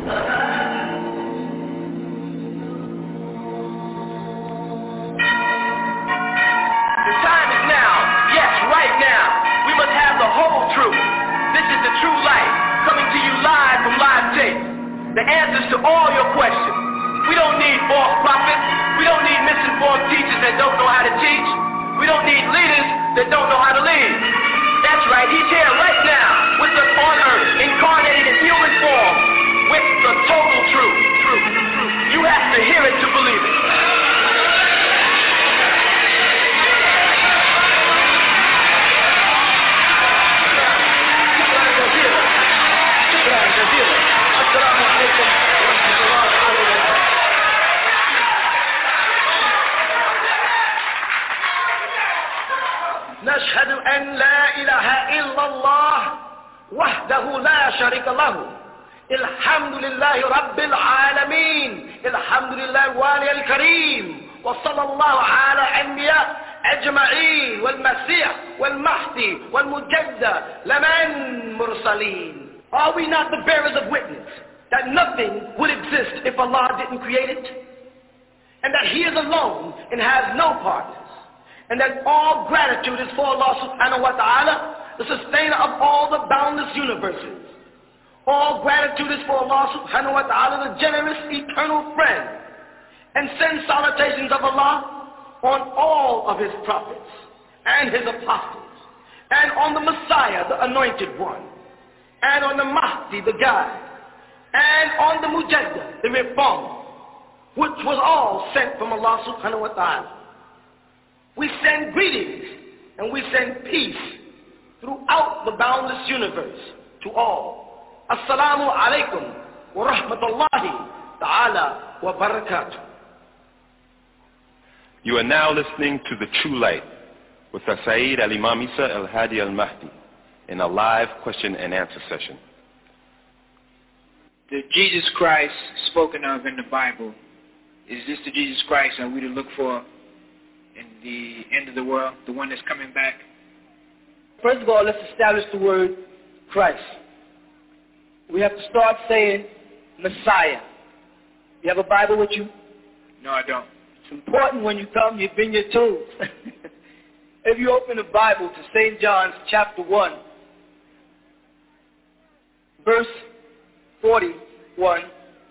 The time is now. Yes, right now. We must have the whole truth. This is the true light, coming to you live from live tape. The answers to all your questions. We don't need false prophets. We don't need misinformed teachers that don't know how to teach. We don't need leaders that don't know how to lead. That's right, he's here right now with us on earth, incarnated in human form, with the total truth. You have to hear it to believe it. نشهد أن لا إله إلا الله وحده لا شريك له الحمد لله رب العالمين الحمد لله الوالي الكريم وصلى الله على أنبياء أجمعين والمسيح والمهدي والمجدد لمن مرسلين. Are we not the bearers of witness that nothing would exist if Allah didn't create it? And that He is alone and has no partners? And that all gratitude is for Allah subhanahu wa ta'ala, the sustainer of all the boundless universes. All gratitude is for Allah subhanahu wa ta'ala, the generous eternal friend. And send salutations of Allah on all of His prophets and His apostles, and on the Messiah, the anointed one, and on the Mahdi, the guide, and on the Mujaddid, the reformer, which was all sent from Allah subhanahu wa ta'ala. We send greetings and we send peace throughout the boundless universe to all. Assalamu alaikum wa rahmatullahi ta'ala wa barakatuh. You are now listening to The True Light with Sayyid Al-Imam Isa Al-Hadi Al-Mahdi in a live question and answer session. The Jesus Christ spoken of in the Bible, is this the Jesus Christ that we to look for in the end of the world, the one that's coming back? First of all, let's establish the word Christ. We have to start saying Messiah. You have a Bible with you? No, I don't. It's important when you come, you bring your tools. If you open the Bible to St. John's chapter 1, verse 41,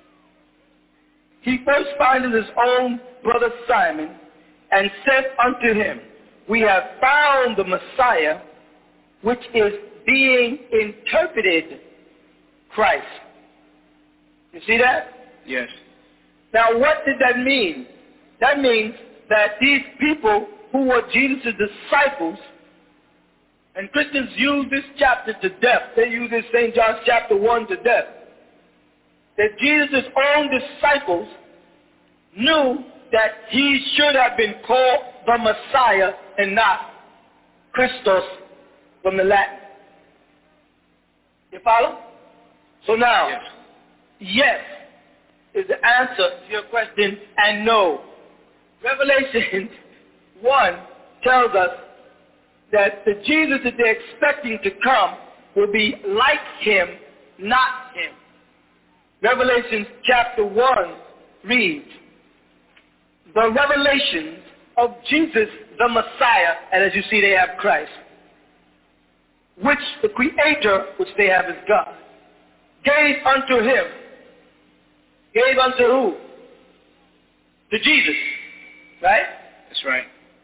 he first findeth his own brother Simon, and said unto him, we have found the Messiah, which is being interpreted Christ. You see that? Yes. Now what did that mean? That means that these people who were Jesus' disciples, and Christians use this chapter to death. They use this St. John's chapter 1 to death. That Jesus' own disciples knew that he should have been called the Messiah and not Christos from the Latin. You follow? So now, yes is the answer to your question, and no. Revelation 1 tells us that the Jesus that they're expecting to come will be like him, not him. Revelation chapter 1 reads, the revelations of Jesus the Messiah, and as you see they have Christ, which the Creator, which they have as God, gave unto him. Gave unto who? To Jesus, right? That's right.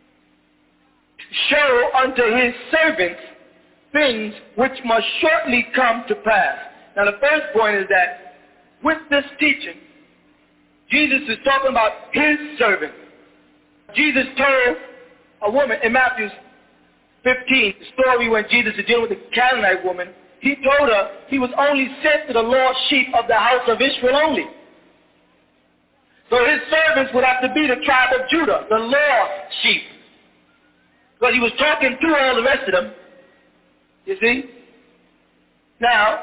Show unto his servants things which must shortly come to pass. Now the first point is that with this teaching, Jesus is talking about his servant. Jesus told a woman in Matthew 15, the story when Jesus is dealing with the Canaanite woman, he told her he was only sent to the lost sheep of the house of Israel only. So his servants would have to be the tribe of Judah, the lost sheep. Because he was talking to all the rest of them. You see? Now,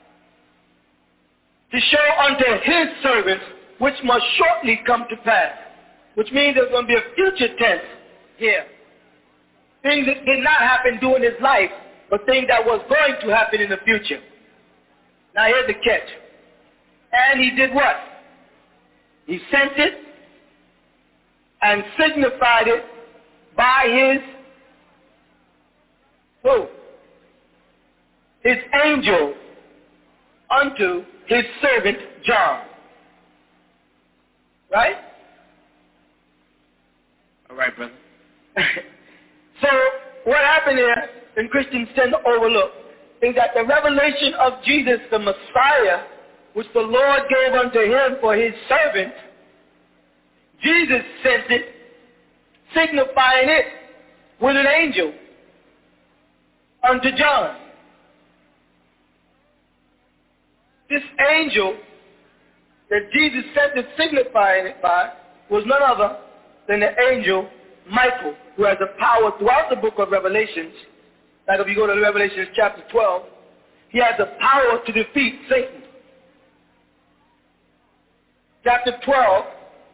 to show unto his servants which must shortly come to pass. Which means there's going to be a future tense here. Things that did not happen during his life, but things that was going to happen in the future. Now here's the catch. And he did what? He sent it and signified it by his who? His angel unto his servant John. Right? All right, brother. So what happened here, and Christians tend to overlook, is that the revelation of Jesus, the Messiah, which the Lord gave unto him for his servant, Jesus sent it, signifying it with an angel unto John. This angel that Jesus sent it, signifying it by, was none other than the angel Michael, who has the power throughout the book of Revelations. Like if you go to Revelation chapter 12, he has the power to defeat Satan. Chapter 12,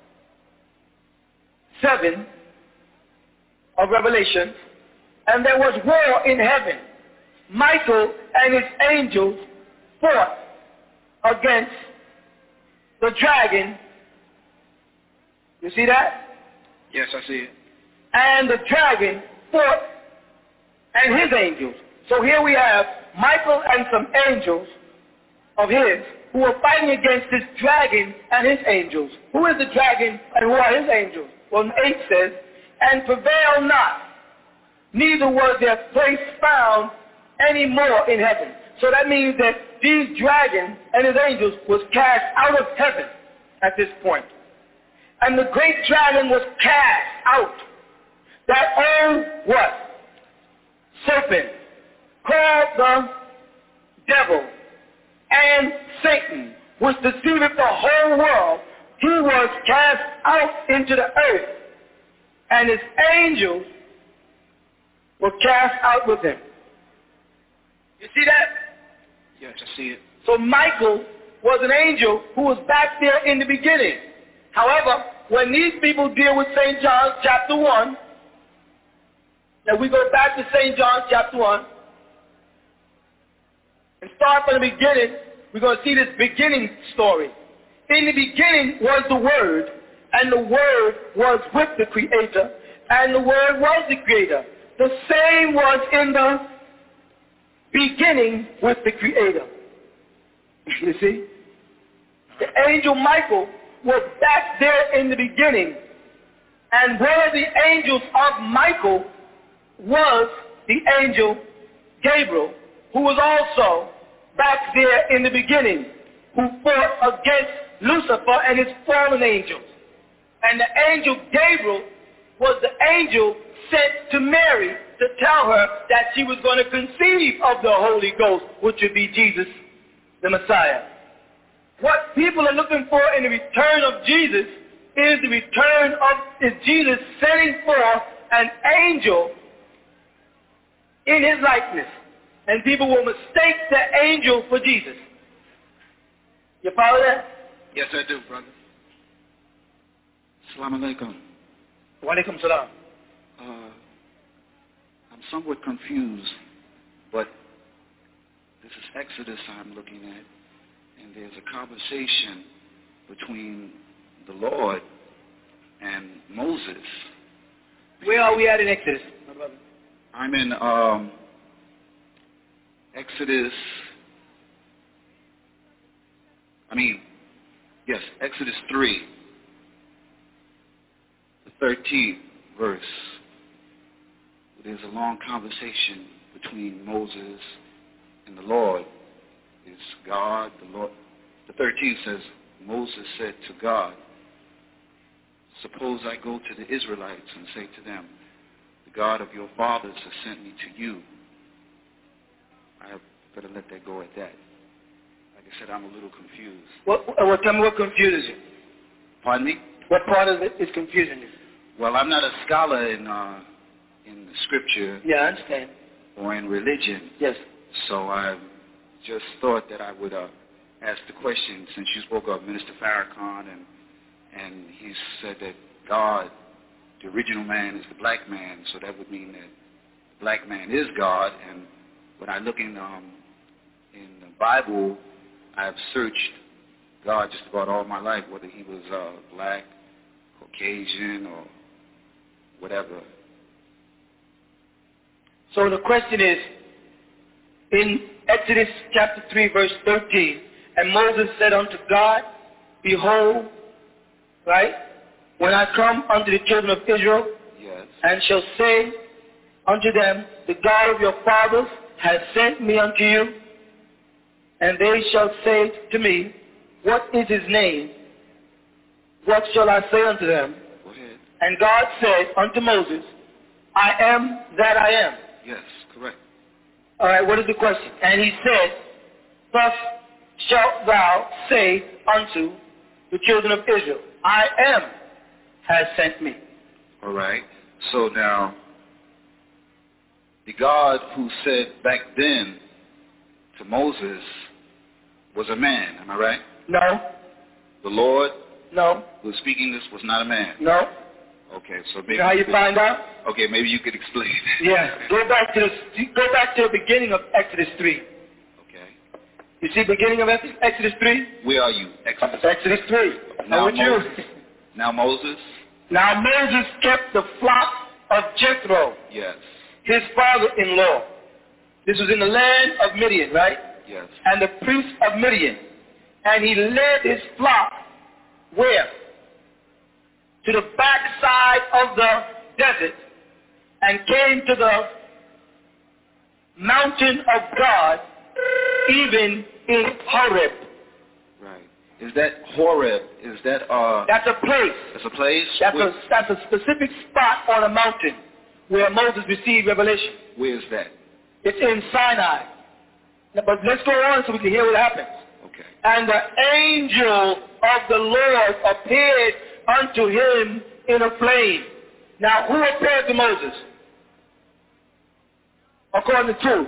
7 of Revelation, and there was war in heaven. Michael and his angels fought against the dragon. You see that? Yes, I see it. And the dragon fought and his angels. So here we have Michael and some angels of his who are fighting against this dragon and his angels. Who is the dragon and who are his angels? Well, 8 says, and prevail not, neither was their place found any more in heaven. So that means that these dragons and his angels was cast out of heaven at this point. And the great dragon was cast out. That old what? Serpent, called the devil and Satan, which deceiveth the whole world. He was cast out into the earth, and his angels were cast out with him. You see that? Yes, I see it. So Michael was an angel who was back there in the beginning. However, when these people deal with St. John chapter 1, now we go back to St. John chapter 1 and start from the beginning, we're going to see this beginning story. In the beginning was the Word, and the Word was with the Creator, and the Word was the Creator. The same was in the beginning with the Creator. You see? The angel Michael was back there in the beginning. And one of the angels of Michael was the angel Gabriel, who was also back there in the beginning, who fought against Lucifer and his fallen angels. And the angel Gabriel was the angel sent to Mary to tell her that she was going to conceive of the Holy Ghost, which would be Jesus, the Messiah. What people are looking for in the return of Jesus is the return of Jesus sending forth an angel in his likeness. And people will mistake the angel for Jesus. You follow that? Yes, I do, brother. Assalamu alaikum. Wa alaikum salam. I'm somewhat confused, but this is Exodus I'm looking at, and there's a conversation between the Lord and Moses. Where are we at in Exodus? I'm in Exodus 3, the 13th verse. There's a long conversation between Moses and the Lord. It's God, the Lord. The 13th says, Moses said to God, suppose I go to the Israelites and say to them, the God of your fathers has sent me to you. I better let that go at that. Like I said, I'm a little confused. Tell me what confuses you. Pardon me? What part of it is confusing you? Well, I'm not a scholar in the scripture. Yeah, I understand. Or in religion. Yes. So I just thought that I would ask the question, since you spoke of Minister Farrakhan, and he said that God, the original man, is the black man, so that would mean that the black man is God. And when I look in the Bible, I've searched God just about all my life, whether he was black, Caucasian, or whatever. So the question is, in Exodus chapter 3, verse 13, and Moses said unto God, behold, right, when I come unto the children of Israel, Yes. and shall say unto them, the God of your fathers has sent me unto you, and they shall say to me, what is his name? What shall I say unto them? Go ahead. And God said unto Moses, I am that I am. Yes, correct. All right, what is the question? And he said, thus shalt thou say unto the children of Israel, I am has sent me. All right. So now, the God who said back then to Moses was a man, am I right? No. The Lord No. who was speaking this was not a man. No. Okay, so maybe You know how you find out? Okay, maybe you could explain. Yeah. Go back to the beginning of Exodus 3. Okay. You see beginning of Exodus 3? Where are you? Exodus. Exodus 3. Now I'm with you. Moses. Now Moses. Now Moses kept the flock of Jethro, Yes. his father-in-law. This was in the land of Midian, right? Yes. And the priest of Midian. And he led his flock where? To the backside of the desert, and came to the mountain of God, even in Horeb. Right. Is that Horeb? Is that That's a place. That's a place? That's a specific spot on a mountain where Moses received revelation. Where is that? It's in Sinai. But let's go on so we can hear what happens. Okay. And the angel of the Lord appeared unto him in a flame. Now, who appeared to Moses? According to?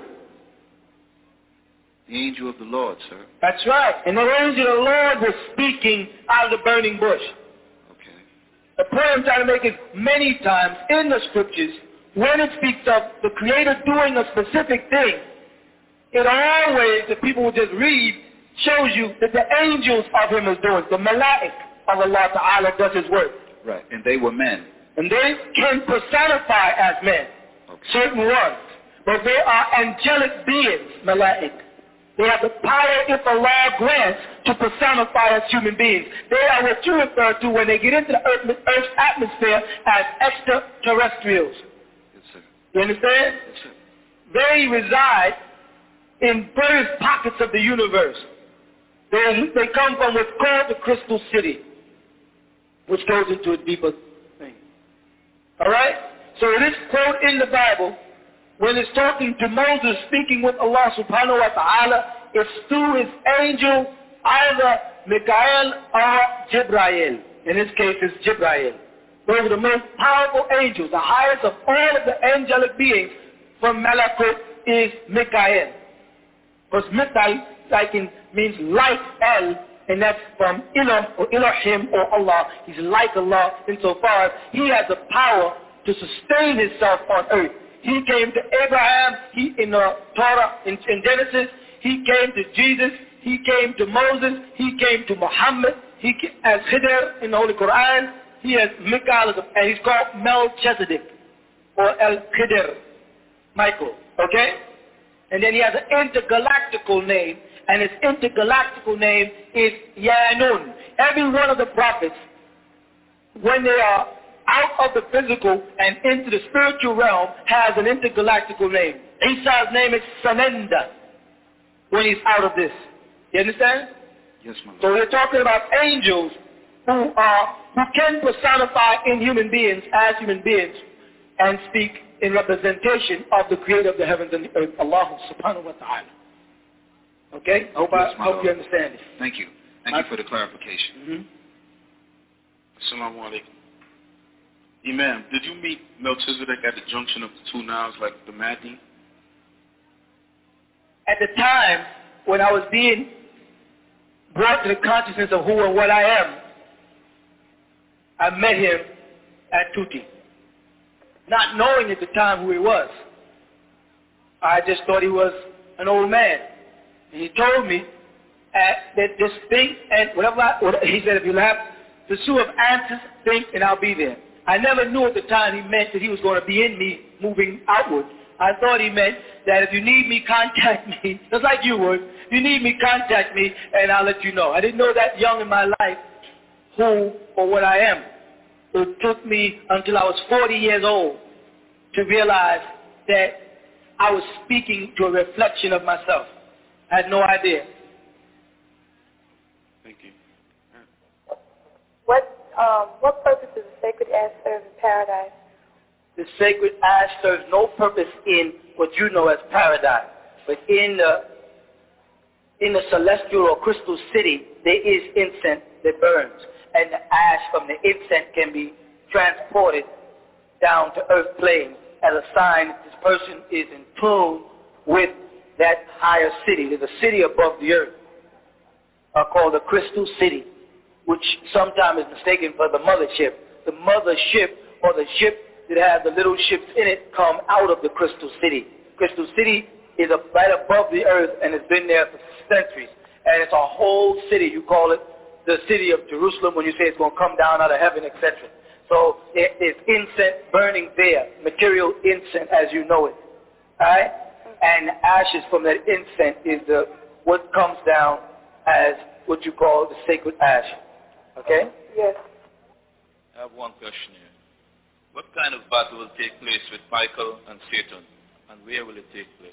The angel of the Lord, sir. That's right. And the angel of the Lord was speaking out of the burning bush. Okay. The point I'm trying to make is many times in the scriptures, when it speaks of the Creator doing a specific thing, it always, the people will just read, shows you that the angels of him is doing. The malaik of Allah Ta'ala does his work. Right. And they were men. And they can personify as men, Okay. certain ones. But they are angelic beings, malaik. They have the power, if Allah grants, to personify as human beings. They are what you refer to when they get into the Earth's atmosphere as extraterrestrials. Yes, sir. You understand? Yes, sir. They reside in various pockets of the universe. They come from what's called the Crystal City, which goes into a deeper thing. All right? So this quote in the Bible, when it's talking to Moses speaking with Allah subhanahu wa ta'ala, it's through his angel, either Mikael or Jibrail. In this case, it's Jibrail. Those are the most powerful angels. The highest of all of the angelic beings from Malakut is Mikael. Because Mikael means like El, and that's from Elohim or Elohim or Allah. He's like Allah insofar as he has the power to sustain himself on earth. He came to Abraham, in the Torah, in Genesis. He came to Jesus. He came to Moses. He came to Muhammad. As Khidr in the Holy Quran, he has Mikael, and he's called Melchizedek, or El Khidr, Michael, okay? And then he has an intergalactical name, and his intergalactical name is Yanun. Every one of the prophets, when they are out of the physical and into the spiritual realm, has an intergalactical name. Isa's name is Sanenda when he's out of this. You understand? Yes, my Lord. So we're talking about angels who can personify in human beings as human beings and speak in representation of the creator of the heavens and the earth, Allah subhanahu wa ta'ala. Okay? I hope you understand it. Thank you. Thank you for the clarification. Assalamu alaikum. Imam, did you meet Melchizedek at the junction of the two Niles like the Mahdi? At the time when I was being brought to the consciousness of who and what I am, I met him at Tuti. Not knowing at the time who he was. I just thought he was an old man. And he told me Just think, and he said, if you have the pursuit of answers, think, and I'll be there. I never knew at the time he meant that he was going to be in me moving outward. I thought he meant that if you need me, contact me, just like you would. If you need me, contact me, and I'll let you know. I didn't know that young in my life who or what I am. It took me until I was 40 years old to realize that I was speaking to a reflection of myself. I had no idea. Thank you. What purpose does the sacred ash serve in paradise? The sacred ash serves no purpose in what you know as paradise. But in the celestial or crystal city, there is incense that burns. And the ash from the incense can be transported down to earth plane as a sign that this person is in tune with that higher city. There's a city above the earth called the crystal city, which sometimes is mistaken for the mothership. The mothership, or the ship that has the little ships in it, come out of the crystal city. Crystal city is right above the earth and has been there for centuries. And it's a whole city. You call it the city of Jerusalem when you say it's going to come down out of heaven, etc. So there's incense burning there, material incense as you know it. All right? And ashes from that incense is what comes down as what you call the sacred ash. Okay? Yes. I have one question here. What kind of battle will take place with Michael and Satan, and where will it take place?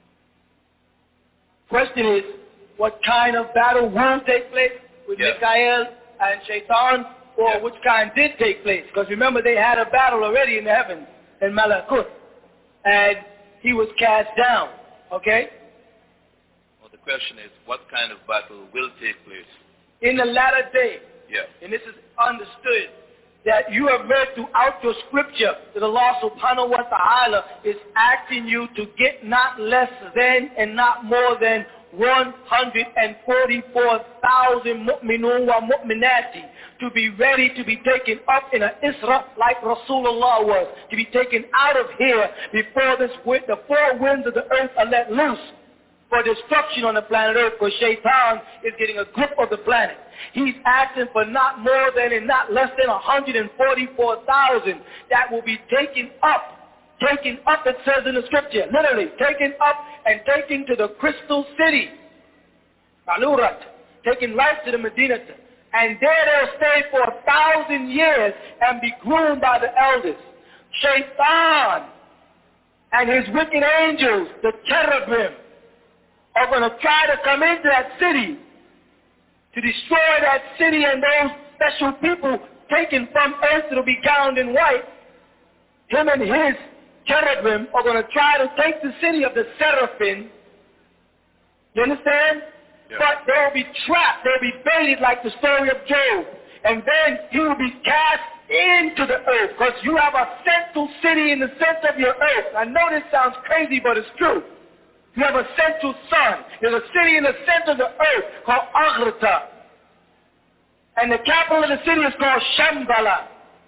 Question is, what kind of battle will take place with Michael and Shaitan, or which kind did take place? Because remember, they had a battle already in the heavens, in Malakut, and he was cast down. Okay? Well, the question is, what kind of battle will take place? In the latter day, and this is understood, that you have read throughout your scripture that Allah subhanahu wa ta'ala is asking you to get not less than and not more than 144,000 mu'minun wa mu'minati to be ready to be taken up in an Isra like Rasulullah was, to be taken out of here before the four winds of the earth are let loose for destruction on the planet Earth, because Shaitan is getting a grip of the planet. He's asking for not more than and not less than 144,000 that will be taken up. Taken up, it says in the scripture, literally, taken up and taken to the crystal city, Alurat, taken right to the Medina. And there they'll stay for 1,000 years and be groomed by the elders. Shaitan and his wicked angels, the cherubim, are going to try to come into that city to destroy that city and those special people taken from earth that will be gowned in white. Him and his cherubim are going to try to take the city of the seraphim. You understand? Yeah. But they will be trapped. They will be baited like the story of Job. And then he will be cast into the earth, because you have a central city in the center of your earth. I know this sounds crazy, but it's true. You have a central sun. There's a city in the center of the earth called Aghrata. And the capital of the city is called Shambhala.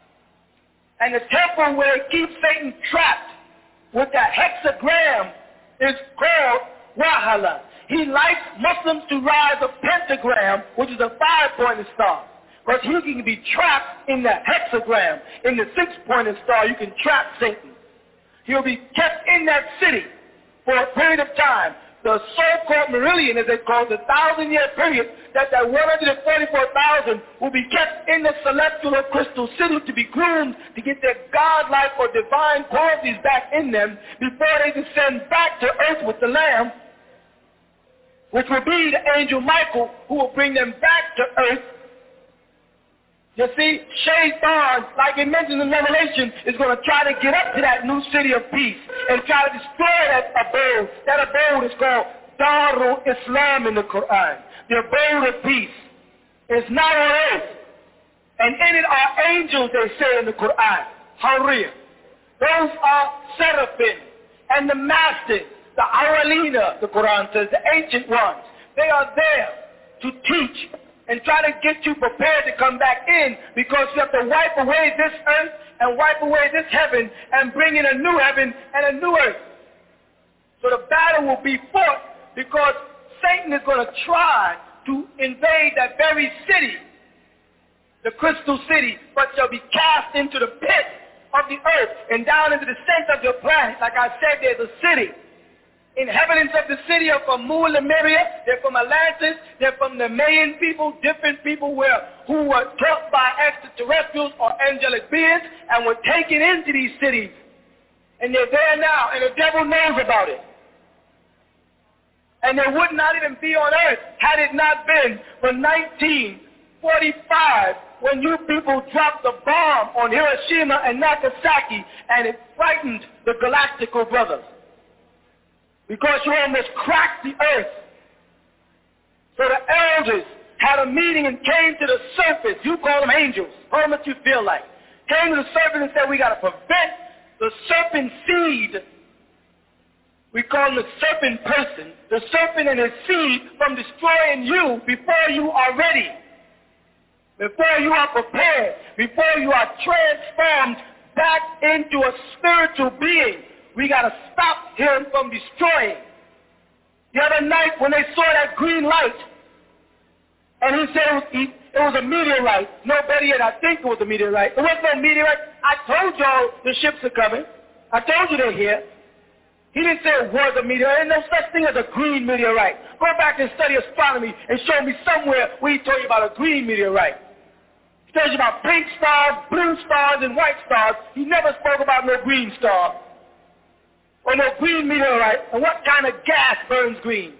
And the temple where it keeps Satan trapped with that hexagram is called Wahala. He likes Muslims to rise a pentagram, which is a 5-pointed star. Because he can be trapped in the hexagram. In the 6-pointed star, you can trap Satan. He'll be kept in that city for a period of time. The so-called Merillion, as they call it, the 1,000-year period, that 144,000 will be kept in the celestial or crystal city to be groomed to get their godlike or divine qualities back in them before they descend back to earth with the Lamb, which will be the angel Michael, who will bring them back to earth. You see, Shaitan, like it mentions in Revelation, is going to try to get up to that new city of peace and try to destroy that abode. That abode is called Darul Islam in the Quran. The abode of peace. It's not on earth. And in it are angels, they say in the Quran. Hurriya. Those are seraphim and the masters, the awalina, the Quran says, the ancient ones. They are there to teach and try to get you prepared to come back in, because you have to wipe away this earth and wipe away this heaven and bring in a new heaven and a new earth. So the battle will be fought, because Satan is going to try to invade that very city, the crystal city, but shall be cast into the pit of the earth and down into the center of your planet. Like I said, there's a city. Inhabitants of the city are from Mu and Lemuria, they're from Atlantis, they're from the Mayan people, different people who were taught by extraterrestrials or angelic beings and were taken into these cities. And they're there now, and the devil knows about it. And they would not even be on earth had it not been for 1945 when you people dropped the bomb on Hiroshima and Nagasaki, and it frightened the Galactical Brothers. Because you almost cracked the earth. So the elders had a meeting and came to the surface. You call them angels. Call them what you feel like. Came to the surface and said, we got to prevent the serpent seed. We call him the serpent person. The serpent and his seed from destroying you before you are ready. Before you are prepared. Before you are transformed back into a spiritual being. We got to stop him from destroying. The other night when they saw that green light, and he said it was a meteorite. No, better yet, I think it was a meteorite. It wasn't no meteorite. I told y'all the ships are coming. I told you they're here. He didn't say it was a meteorite. There's no such thing as a green meteorite. Go back and study astronomy and show me somewhere where he told you about a green meteorite. He tells you about pink stars, blue stars, and white stars. He never spoke about no green star. Or no green meteorite, and what kind of gas burns green?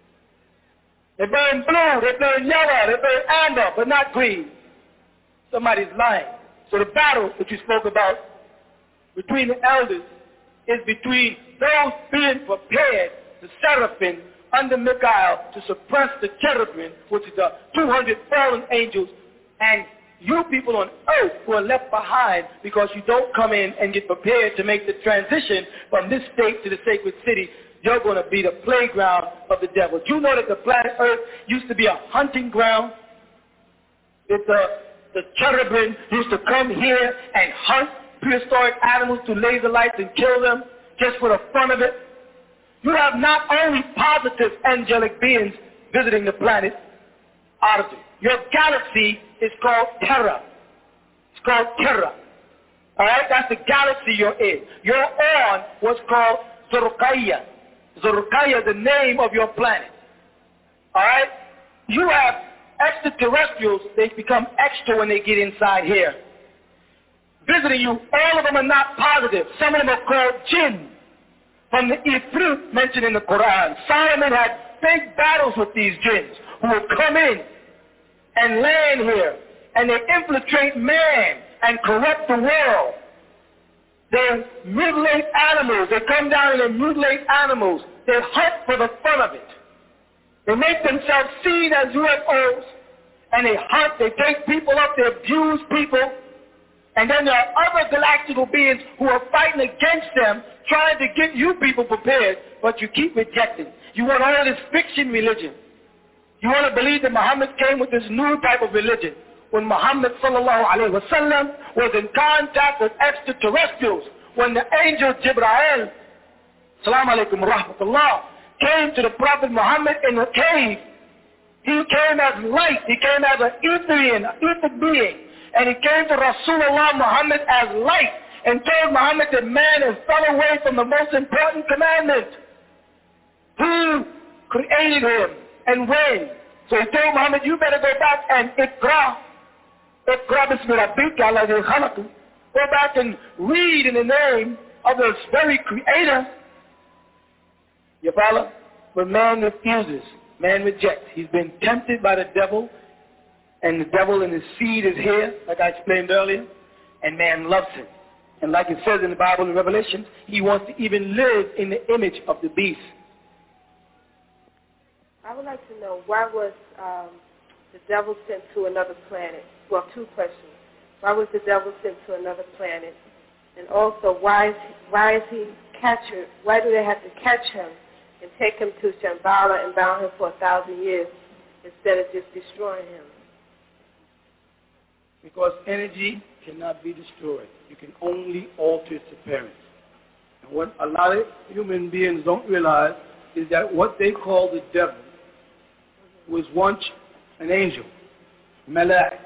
They burn blue, they burn yellow, they burn amber, but not green. Somebody's lying. So the battle that you spoke about between the elders is between those being prepared, the seraphim under Michael, to suppress the cherubim, which is the 200 fallen angels, and you people on earth who are left behind because you don't come in and get prepared to make the transition from this state to the sacred city. You're going to be the playground of the devil. Do you know that the planet Earth used to be a hunting ground? That the cherubim used to come here and hunt prehistoric animals to laser lights and kill them just for the fun of it? You have not only positive angelic beings visiting the planet, your galaxy is called Terra. It's called Terra. All right? That's the galaxy you're in. You're on what's called Zorukaya. Zorukaya is the name of your planet. All right? You have extraterrestrials. They become extra when they get inside here. Visiting you, all of them are not positive. Some of them are called jinn. From the Ifrit mentioned in the Quran. Solomon had big battles with these jinns who would come in and land here, and they infiltrate man and corrupt the world. They mutilate animals. They come down and they mutilate animals. They hunt for the fun of it. They make themselves seen as UFOs, and they hunt. They take people up. They abuse people. And then there are other galactical beings who are fighting against them, trying to get you people prepared, but you keep rejecting. You want all this fiction religion. You want to believe that Muhammad came with this new type of religion. When Muhammad sallallahu alayhi wa sallam was in contact with extraterrestrials, when the angel Jibreel, salam alaikum rahmatullah, came to the Prophet Muhammad in a cave, he came as light, he came as an etheric being, and he came to Rasulullah Muhammad as light, and told Muhammad that man has fell away from the most important commandment. Who created him? And when? So he told Muhammad, you better go back and Iqra bismi rabbika alladhi khalaq. Go back and read in the name of the very creator. You follow? But man refuses. Man rejects. He's been tempted by the devil, and the devil and his seed is here, like I explained earlier, and man loves him. And like it says in the Bible in Revelation, he wants to even live in the image of the beast. I would like to know, why was the devil sent to another planet? Well, two questions. Why was the devil sent to another planet? And also, why is he captured? Why do they have to catch him and take him to Shambhala and bound him for 1,000 years instead of just destroying him? Because energy cannot be destroyed. You can only alter its appearance. And what a lot of human beings don't realize is that what they call the devil was once an angel, Malak.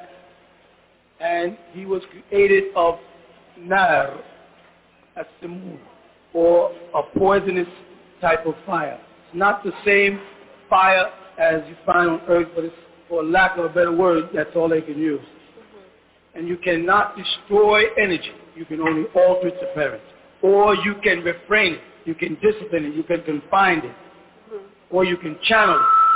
And he was created of nar, as-samum, or a poisonous type of fire. It's not the same fire as you find on earth, but it's, for lack of a better word, that's all they can use. And you cannot destroy energy. You can only alter its appearance. Or you can refrain it. You can discipline it. You can confine it. Or you can channel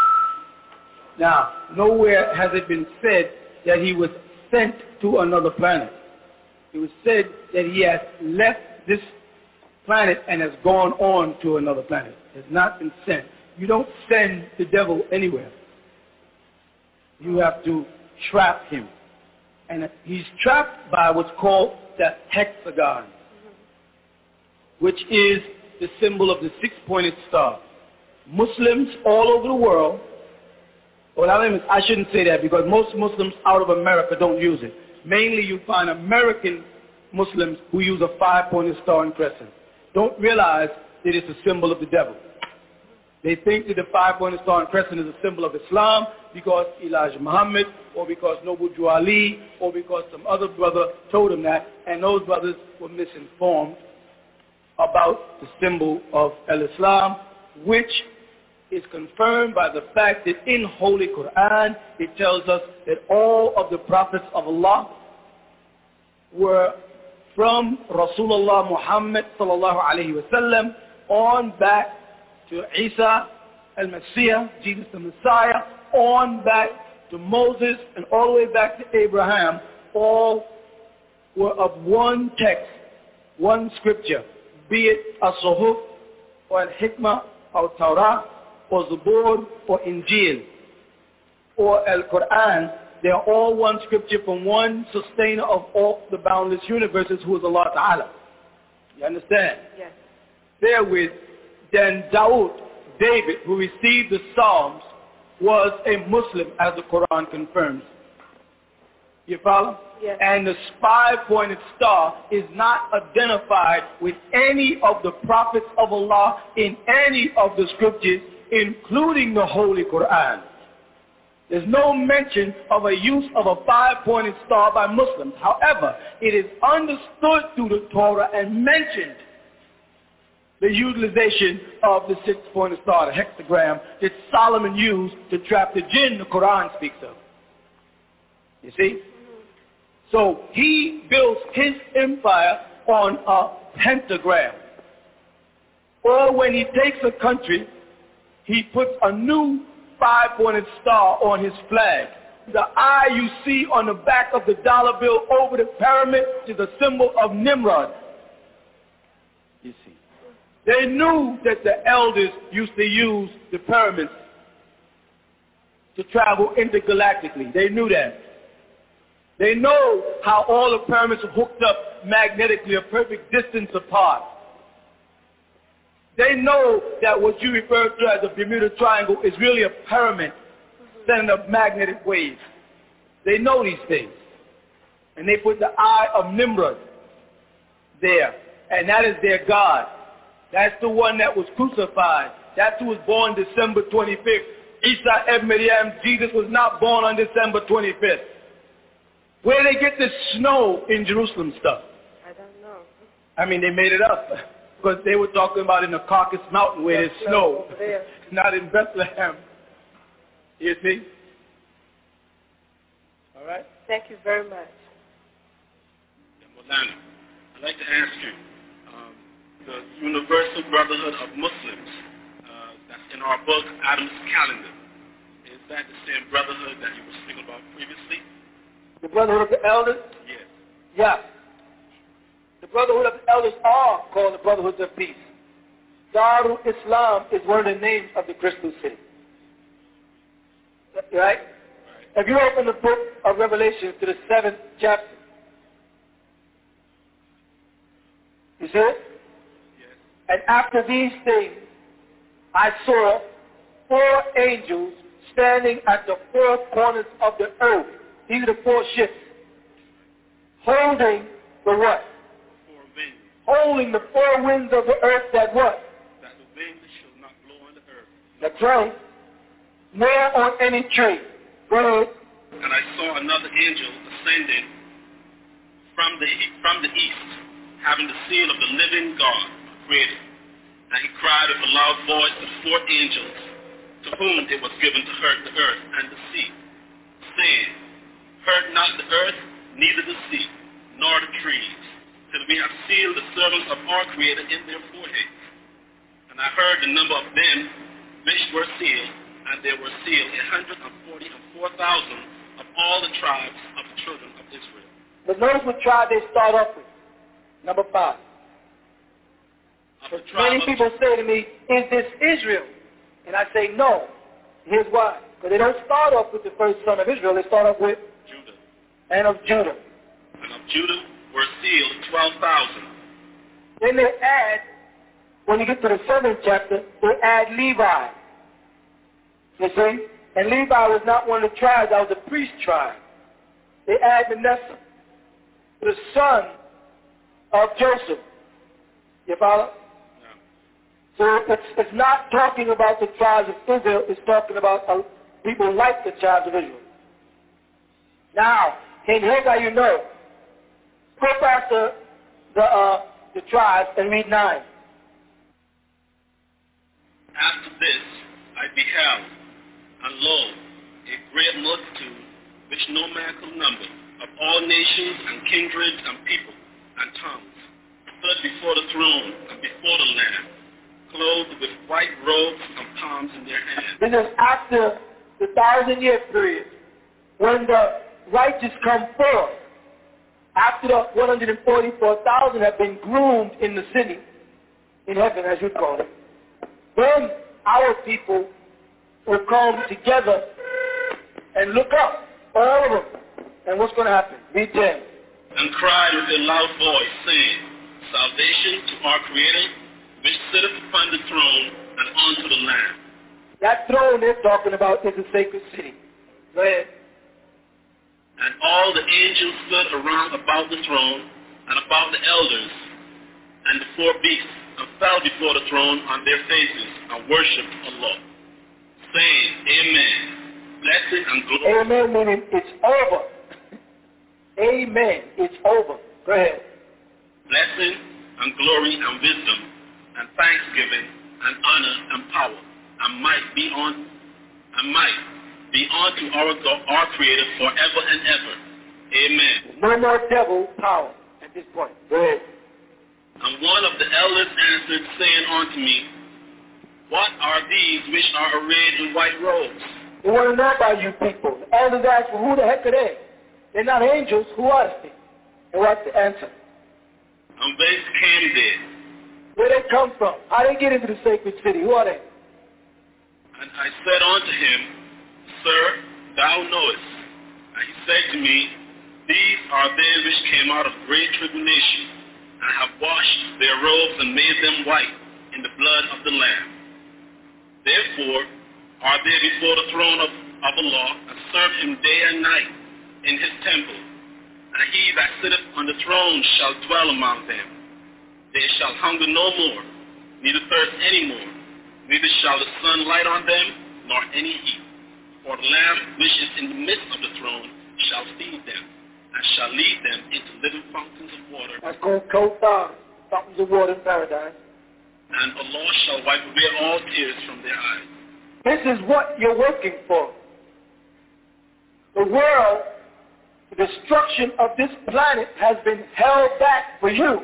it. Now, nowhere has it been said that he was sent to another planet. It was said that he has left this planet and has gone on to another planet. It has not been sent. You don't send the devil anywhere. You have to trap him. And he's trapped by what's called the hexagon, which is the symbol of the six-pointed star. Muslims all over the world, well, I shouldn't say that because most Muslims out of America don't use it. Mainly you find American Muslims who use a five-pointed star and crescent. Don't realize that it's a symbol of the devil. They think that the five-pointed star and crescent is a symbol of Islam because Elijah Muhammad or because Noble Drew Ali or because some other brother told them that, and those brothers were misinformed about the symbol of Al-Islam, which is confirmed by the fact that in Holy Quran it tells us that all of the prophets of Allah were from Rasulullah Muhammad sallallahu alayhi wa sallam on back to Isa al-Messiah, Jesus the Messiah, on back to Moses, and all the way back to Abraham. All were of one text, one scripture, be it as-Suhuf or al-Hikmah or Torah or Zabur or Injil or Al-Quran. They are all one scripture from one sustainer of all the boundless universes, who is Allah Ta'ala. You understand? Yes. Therewith, then David, who received the Psalms, was a Muslim, as the Quran confirms. You follow? Yes. And the five-pointed star is not identified with any of the prophets of Allah in any of the scriptures, including the Holy Quran. There's no mention of a use of a five-pointed star by Muslims. However, it is understood through the Torah and mentioned the utilization of the six-pointed star, the hexagram, that Solomon used to trap the jinn the Quran speaks of. You see? So he builds his empire on a pentagram. Or when he takes a country, he puts a new five-pointed star on his flag. The eye you see on the back of the dollar bill over the pyramid is a symbol of Nimrod. You see. They knew that the elders used to use the pyramids to travel intergalactically. They knew that. They know how all the pyramids are hooked up magnetically a perfect distance apart. They know that what you refer to as a Bermuda Triangle is really a pyramid sending up magnetic waves. They know these things. And they put the eye of Nimrod there. And that is their God. That's the one that was crucified. That's who was born December 25th. Isa ibn Maryam, Jesus, was not born on December 25th. Where did they get this snow in Jerusalem stuff? I don't know. I mean, they made it up. Because they were talking about in the Caucasus Mountain where there's snow, not in Bethlehem. You see? All right? Thank you very much. Molana, I'd like to ask you, the Universal Brotherhood of Muslims, that's in our book, Adam's Calendar, is that the same brotherhood that you were speaking about previously? The Brotherhood of the Elders? Yes. Yeah. The Brotherhood of the Elders are called the Brotherhoods of Peace. Darul Islam is one of the names of the Crystal City. Right? If you open the book of Revelation to the 7th chapter, you see it? Yes. And after these things, I saw 4 angels standing at the 4 corners of the earth. These are the 4 ships. Holding the what? Holding the 4 winds of the earth that what? That the wind shall not blow on the earth. That's right. Nor on any tree. Go ahead. And I saw another angel ascending from the east, having the seal of the living God, Creator. And he cried with a loud voice to the four angels, to whom it was given to hurt the earth and the sea, saying, hurt not the earth, neither the sea, nor the trees, till we have sealed the servants of our Creator in their foreheads. And I heard the number of them which were sealed, and there were sealed 144,000 of all the tribes of the children of Israel. But notice what tribe they start off with. Number 5. Many people say to me, is this Israel? And I say no. Here's why. Because they don't start off with the first son of Israel. They start off with Judah. And of Judah. And of Judah were sealed 12,000. Then they add, when you get to the 7th chapter, they add Levi. You see? And Levi was not one of the tribes. That was a priest tribe. They add Manasseh, the son of Joseph. You follow? So it's not talking about the tribes of Israel. It's talking about people like the tribes of Israel. Now, here's how you know. Go past the tribes and read 9. After this, I beheld, and lo, a great multitude, which no man could number, of all nations and kindreds and people and tongues, stood before the throne and before the Lamb, clothed with white robes and palms in their hands. This is after the 1,000-year period, when the righteous come forth. After the 144,000 have been groomed in the city, in heaven as you call it, then our people will come together and look up, all of them. And what's going to happen? Read 10. And cried with a loud voice, saying, salvation to our Creator, which sitteth upon the throne and unto the Lamb. That throne they're talking about is the sacred city. Go ahead. And all the angels stood around about the throne and about the elders and the 4 beasts, and fell before the throne on their faces and worshipped Allah, saying, Amen. Blessing and glory. Amen meaning it's over. Amen. It's over. Go ahead. Blessing and glory and wisdom and thanksgiving and honor and power and might be unto our Creator forever and ever. Amen. No more devil power at this point. Go ahead. And one of the elders answered, saying unto me, what are these which are arrayed in white robes? They want to know about you people. The elders ask, well, who the heck are they? They're not angels. Who are they? And what's the answer? And whence came they? Where they come from? How they get into the sacred city? Who are they? And I said unto him, Sir, thou knowest. And he said to me, these are they which came out of great tribulation, and have washed their robes and made them white in the blood of the Lamb. Therefore are they before the throne of Allah, and serve him day and night in his temple. And he that sitteth on the throne shall dwell among them. They shall hunger no more, neither thirst any more, neither shall the sun light on them, nor any heat. For the Lamb which is in the midst of the throne shall feed them, and shall lead them into living fountains of water. That's called Kothar, fountains of water in paradise. And Allah shall wipe away all tears from their eyes. This is what you're working for. The world, the destruction of this planet has been held back for you.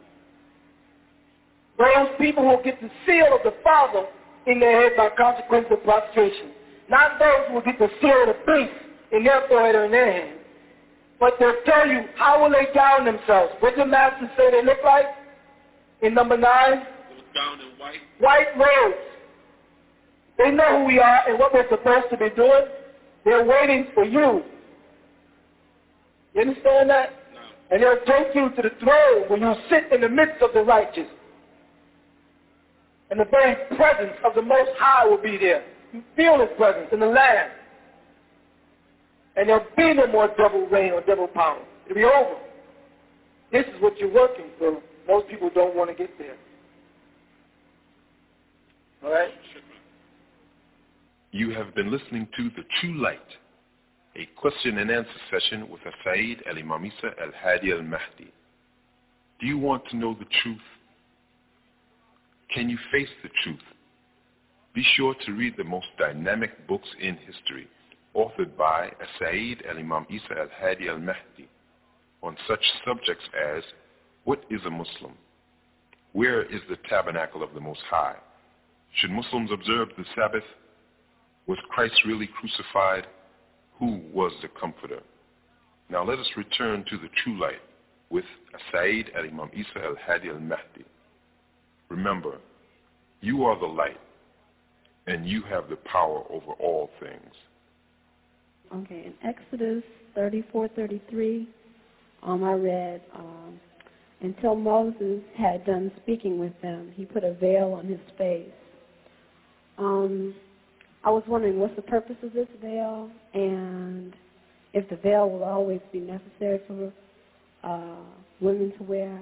Those people will get the seal of the Father in their head by consequence of prostration. Not those who will get the seal of the priest in their forehead or in their hand. But they'll tell you, how will they gown themselves? What did the Master say they look like? In number 9? They were gowned in white. White robes. They know who we are and what we're supposed to be doing. They're waiting for you. You understand that? No. And they'll take you to the throne when you sit in the midst of the righteous. And the very presence of the Most High will be there. You feel his presence in the land. And there'll be no more devil reign or devil power. It'll be over. This is what you're working for. Most people don't want to get there. All right? You have been listening to The True Light, a question and answer session with Sayyid al-Imam Isa al-Hadi al-Mahdi. Do you want to know the truth? Can you face the truth? Be sure to read the most dynamic books in history, authored by Sayyid al-Imam Isa al-Hadi al-Mahdi, on such subjects as, what is a Muslim? Where is the tabernacle of the Most High? Should Muslims observe the Sabbath? Was Christ really crucified? Who was the Comforter? Now let us return to the true light with Sayyid al-Imam Isa al-Hadi al-Mahdi. Remember, you are the light, and you have the power over all things. Okay, in Exodus 34:33, I read, until Moses had done speaking with them, he put a veil on his face. I was wondering, what's the purpose of this veil, and if the veil will always be necessary for women to wear,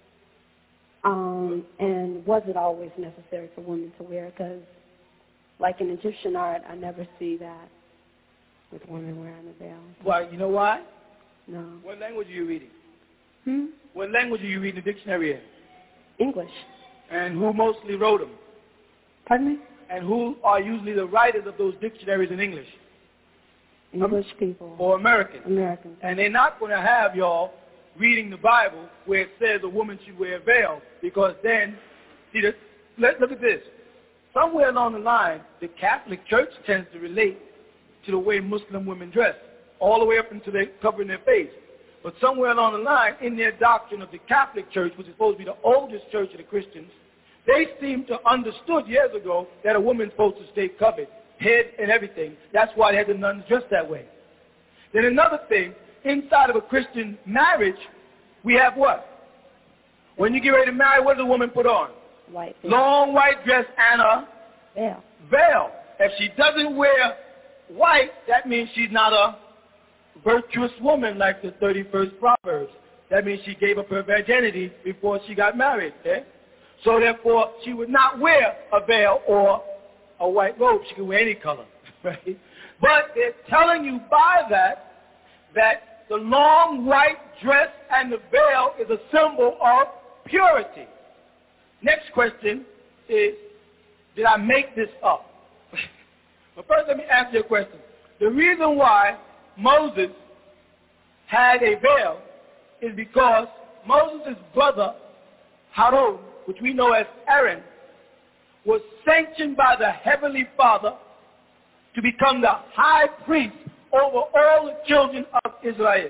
and was it always necessary for women to wear? Because, like in Egyptian art, I never see that with women wearing a veil. Why? You know why? No. What language are you reading? What language are you reading the dictionary in? English. And who mostly wrote them? Pardon me? And who are usually the writers of those dictionaries in English? English people. Or Americans. Americans. And they're not going to have y'all reading the Bible where it says a woman should wear a veil, because then, see, look at this. Somewhere along the line, the Catholic Church tends to relate to the way Muslim women dress, all the way up until they're covering their face. But somewhere along the line, in their doctrine of the Catholic Church, which is supposed to be the oldest church of the Christians, they seem to understood years ago that a woman's supposed to stay covered, head and everything. That's why they had the nuns dress that way. Then another thing, inside of a Christian marriage, we have what? When you get ready to marry, what does a woman put on? White. Long white dress and a veil. If she doesn't wear white, that means she's not a virtuous woman like the 31st Proverbs. That means she gave up her virginity before she got married. So therefore, she would not wear a veil or a white robe. She could wear any color. Right? But they're telling you by that the long white dress and the veil is a symbol of purity. Next question is, did I make this up? But first let me answer your question. The reason why Moses had a veil is because Moses' brother, Harun, which we know as Aaron, was sanctioned by the Heavenly Father to become the high priest over all the children of Israel.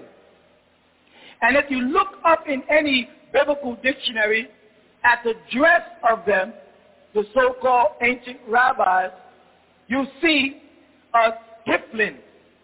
And if you look up in any biblical dictionary at the dress of them, the so-called ancient rabbis, you see a tefillin.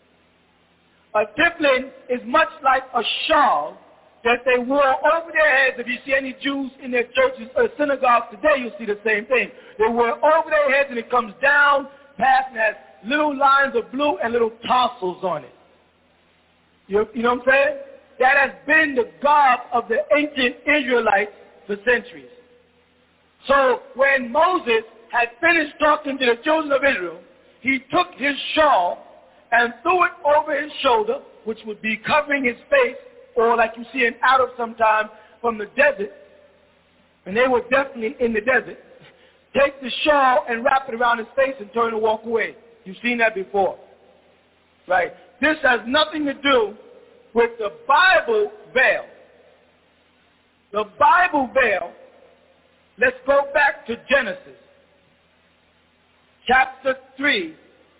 A tefillin is much like a shawl that they wore over their heads. If you see any Jews in their churches or synagogues today, you'll see the same thing. They wear over their heads and it comes down past and has little lines of blue and little tassels on it. You know what I'm saying? That has been the garb of the ancient Israelites for centuries. So when Moses had finished talking to the children of Israel, he took his shawl and threw it over his shoulder, which would be covering his face, or like you see an Arab sometime from the desert, and they were definitely in the desert, take the shawl and wrap it around his face and turn and walk away. You've seen that before. Right? This has nothing to do with the Bible veil. The Bible veil, let's go back to Genesis, chapter 3,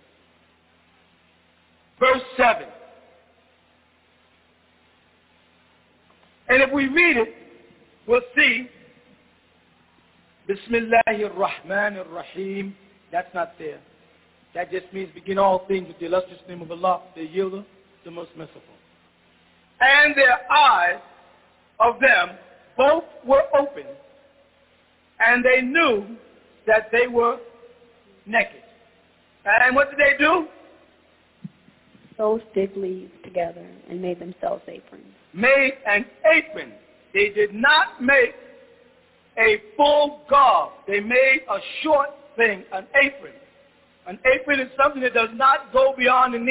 verse 7. And if we read it, we'll see, Bismillahir Rahmanir Rahim. That's not there. That just means begin all things with the illustrious name of Allah, the Yielder, the most merciful. And their eyes of them both were open, and they knew that they were naked. And what did they do? Sewed fig leaves together and made themselves aprons. Made an apron. They did not make a full garb. They made a short thing, an apron. An apron is something that does not go beyond the knee.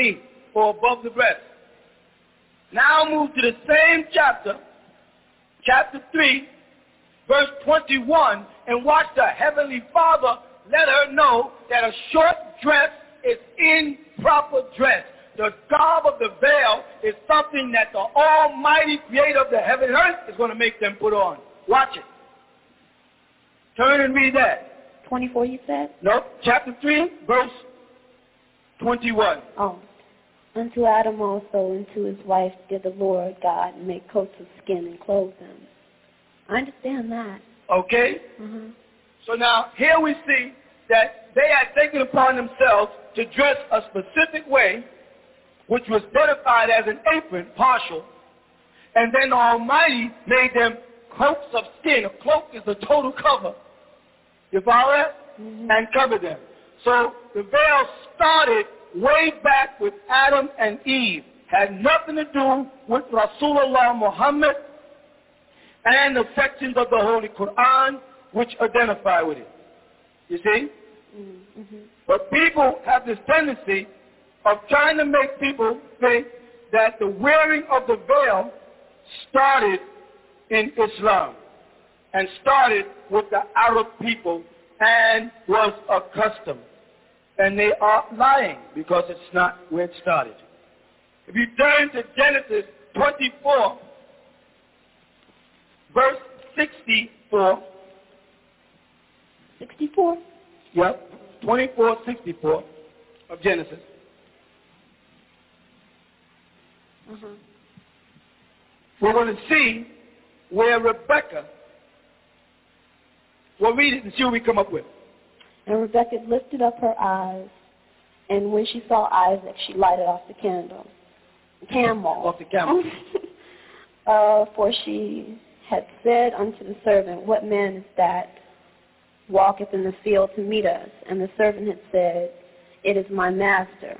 or above the breast. Now move to the same chapter 3, verse 21, and watch the Heavenly Father let her know that a short dress is improper dress. The garb of the veil is something that the Almighty Creator of the heaven and earth is going to make them put on. Watch it. Turn and read that. 24 you said? No, chapter 3, verse 21. Oh. Unto Adam also and to his wife did the Lord God make coats of skin and clothe them. I understand that. Okay? Mm-hmm. So now, here we see that they had taken upon themselves to dress a specific way, which was identified as an apron, partial, and then the Almighty made them coats of skin. A cloak is the total cover. You follow that? Mm-hmm. And covered them. So the veil started way back with Adam and Eve. Had nothing to do with Rasulullah Muhammad and the sections of the Holy Quran which identify with it. You see? Mm-hmm. But people have this tendency of trying to make people think that the wearing of the veil started in Islam and started with the Arab people and was a custom. And they are lying because it's not where it started. If you turn to Genesis 24, verse 64. 64? Yep, 24:64 of Genesis. Uh-huh. We're going to see where Rebecca, we'll read it and see what we come up with. And Rebekah lifted up her eyes, and when she saw Isaac, she lighted off the camel. Off the camel. For she had said unto the servant, What man is that walketh in the field to meet us? And the servant had said, It is my master.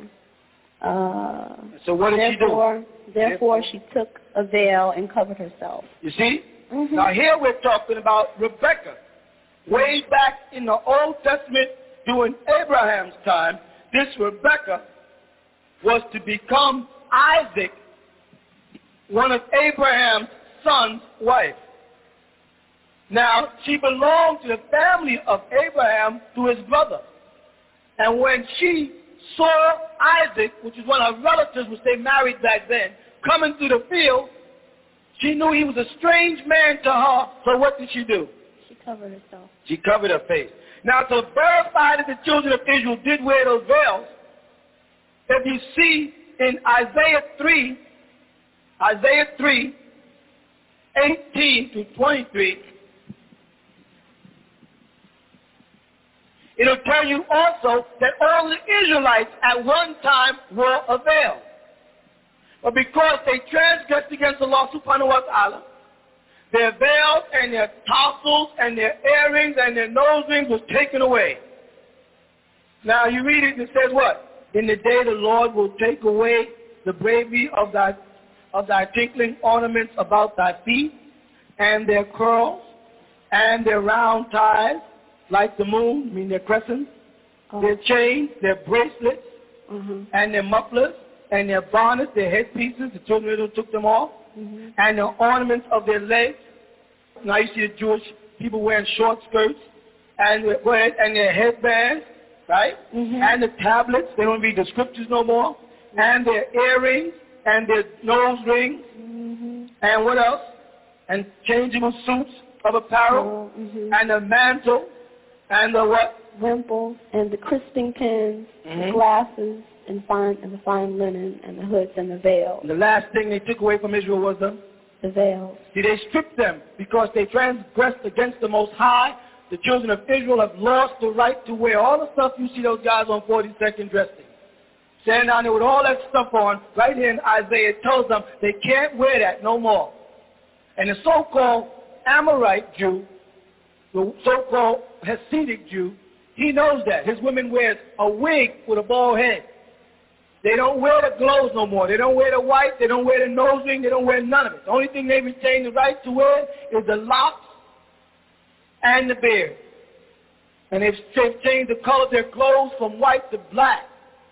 So what did she do? Therefore she took a veil and covered herself. You see? Mm-hmm. Now here we're talking about Rebecca. Way back in the Old Testament during Abraham's time, this Rebecca was to become Isaac, one of Abraham's son's wife. Now, she belonged to the family of Abraham through his brother. And when she saw Isaac, which is one of her relatives, which they married back then, coming through the field, she knew he was a strange man to her, so what did she do? She covered herself. She covered her face. Now, to verify that the children of Israel did wear those veils, if you see in Isaiah 3, 18 to 23, it'll tell you also that all the Israelites at one time wore a veil. But because they transgressed against Allah subhanahu wa ta'ala, their veils and their tassels and their earrings and their nose rings was taken away. Now you read it and it says what? In the day the Lord will take away the bravery of thy tinkling ornaments about thy feet, and their curls, and their round ties, like the moon, I mean their crescents, their chains, their bracelets, and their mufflers, and their bonnets, their headpieces, the children of Israel took them off, and the ornaments of their legs. Now you see the Jewish people wearing short skirts, and their headbands, right? And the tablets, they don't read the scriptures no more, and their earrings, and their nose rings, and what else? And changeable suits of apparel, and the mantle, and the what? Wimples, and the crisping pins, the glasses, and the fine linen, and the hoods, and the veils. The last thing they took away from Israel was the veils. See, they stripped them because they transgressed against the Most High. The children of Israel have lost the right to wear all the stuff you see those guys on 42nd dressed in. Standing down there with all that stuff on, right here in Isaiah, it tells them they can't wear that no more. And the so-called Amorite Jew, the so-called Hasidic Jew, he knows that. His women wear a wig with a bald head. They don't wear the clothes no more. They don't wear the white. They don't wear the nose ring. They don't wear none of it. The only thing they retain the right to wear is the locks and the beard. And they've changed the color of their clothes from white to black.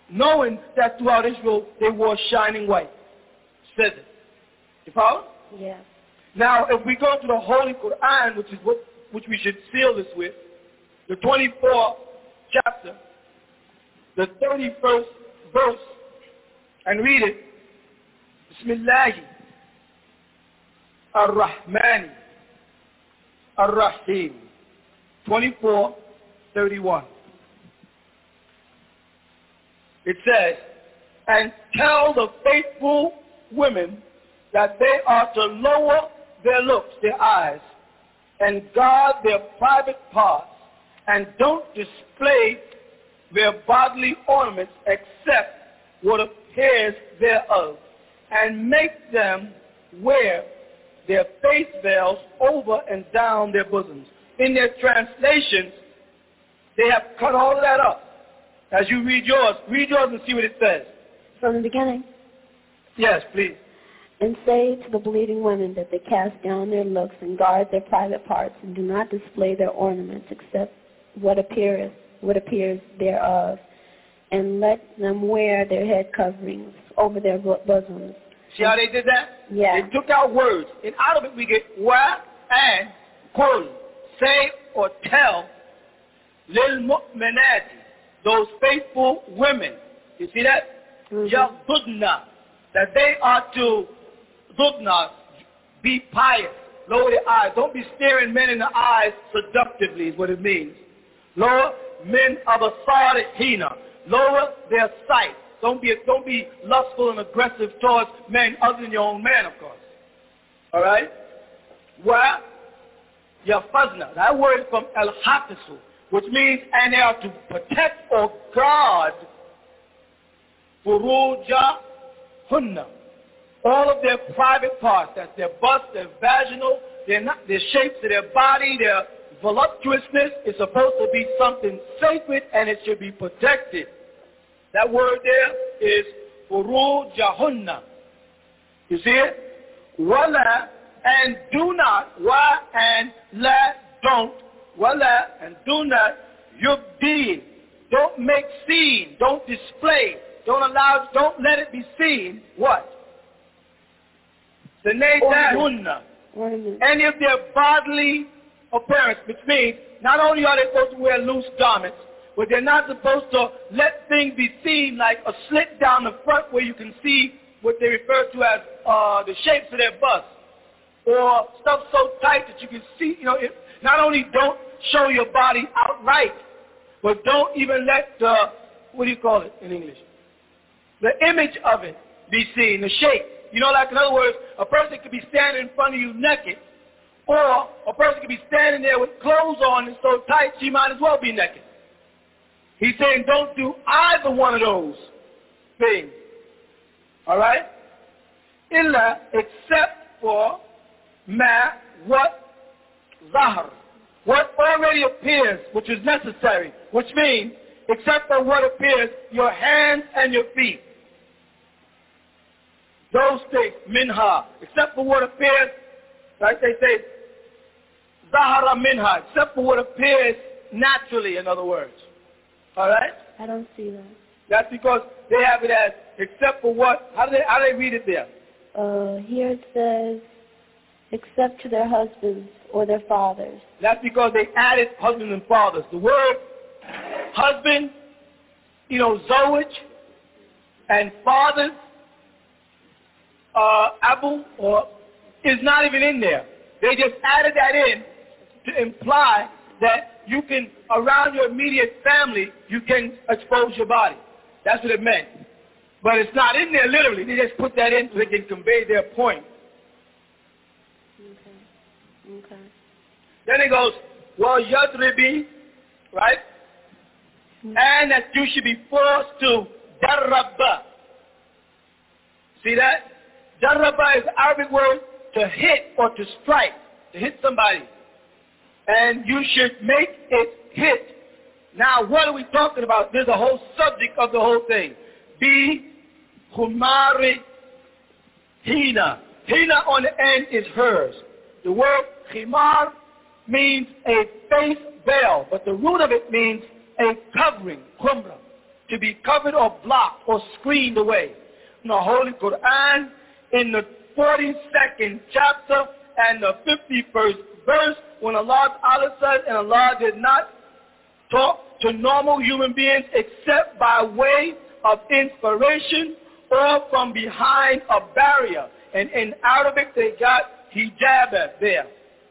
knowing that throughout Israel they wore shining white. Says it. You follow? Yes. Now, if we go to the Holy Quran, which we should seal this with, the 24th chapter, the 31st verse, and read it. Bismillahi ar-Rahmani ar-Rahim. 24:31. It says, and tell the faithful women that they are to lower their looks, their eyes, and guard their private parts, and don't display their bodily ornaments except what appears thereof, and make them wear their face veils over and down their bosoms. In their translations, they have cut all of that up. As you read yours and see what it says. From the beginning. Yes, please. And say to the believing women that they cast down their looks and guard their private parts and do not display their ornaments except what appears thereof, and let them wear their head coverings over their bosoms. See how they did that? Yeah. They took out words, and out of it we get wa and qul, say or tell, lil mu'minati, those faithful women. You see that? Yaghdudna, that they are to dudna, be pious, lower their eyes. Don't be staring men in the eyes seductively is what it means. Lower men abasarihina, lower their sight. Don't be lustful and aggressive towards men other than your own man, of course. All right? Wa yafazna, that word from al-hafisu, which means, and they are to protect or guard furuja hunna, all of their private parts. That's their bust, their vaginal, their shapes of their body, their voluptuousness is supposed to be something sacred, and it should be protected. That word there is furujahunna. You see it? Wala, and do not, wa and la, don't, wala, and do not, yubdeen, don't make seen, don't display, don't let it be seen, what? The Zinatahunna, any of their bodily appearance, which means not only are they supposed to wear loose garments, but they're not supposed to let things be seen like a slit down the front where you can see what they refer to as the shapes of their bust, or stuff so tight that you can see, not only don't show your body outright, but don't even let the, what do you call it in English? The image of it be seen, the shape. Like in other words, a person could be standing in front of you naked, or a person could be standing there with clothes on and so tight she might as well be naked. He's saying don't do either one of those things. All right? Illa, except for what zahar, what already appears, which is necessary, which means except for what appears, your hands and your feet. Those things, minha, except for what appears, like they say, zahara minha, except for what appears naturally, in other words. All right? I don't see that. That's because they have it as, except for what, how do they read it there? Here it says, except to their husbands or their fathers. That's because they added husbands and fathers. The word husband, zawaj, and fathers, abu, is not even in there. They just added that in to imply that you can, around your immediate family, you can expose your body. That's what it meant. But it's not in there literally. They just put that in so they can convey their point. Okay. Then it goes, well, yadribi, right? And that you should be forced to darraba. See that? Darraba is the Arabic word to hit or to strike, to hit somebody. And you should make it hit. Now, what are we talking about? There's a whole subject of the whole thing. Be humari hina. Hina on the end is hers. The word khimar means a face veil, but the root of it means a covering, khumra. to be covered or blocked or screened away. In the Holy Quran, in the 42nd chapter and the 51st verse, when Allah Ta'ala said, and Allah did not talk to normal human beings except by way of inspiration or from behind a barrier. And in Arabic, they got hijab there.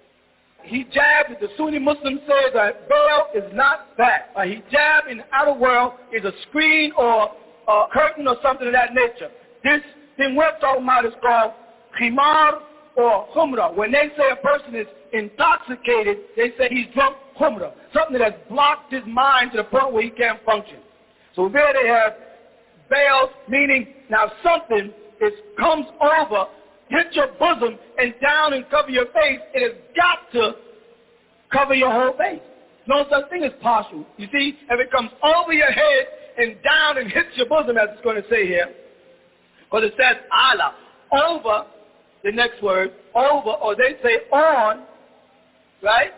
Hijab, the Sunni Muslims say that veil is not that. A hijab in the outer world is a screen or a curtain or something of that nature. This thing we're talking about is called khimar or khumra. When they say a person is intoxicated, they say he's drunk khumra, something that has blocked his mind to the point where he can't function. So there they have veils, meaning now something comes over, hit your bosom and down and cover your face. It has got to cover your whole face. No such thing as partial. You see, if it comes over your head and down and hits your bosom, as it's going to say here, because it says ala, over, the next word, over, or they say on, right?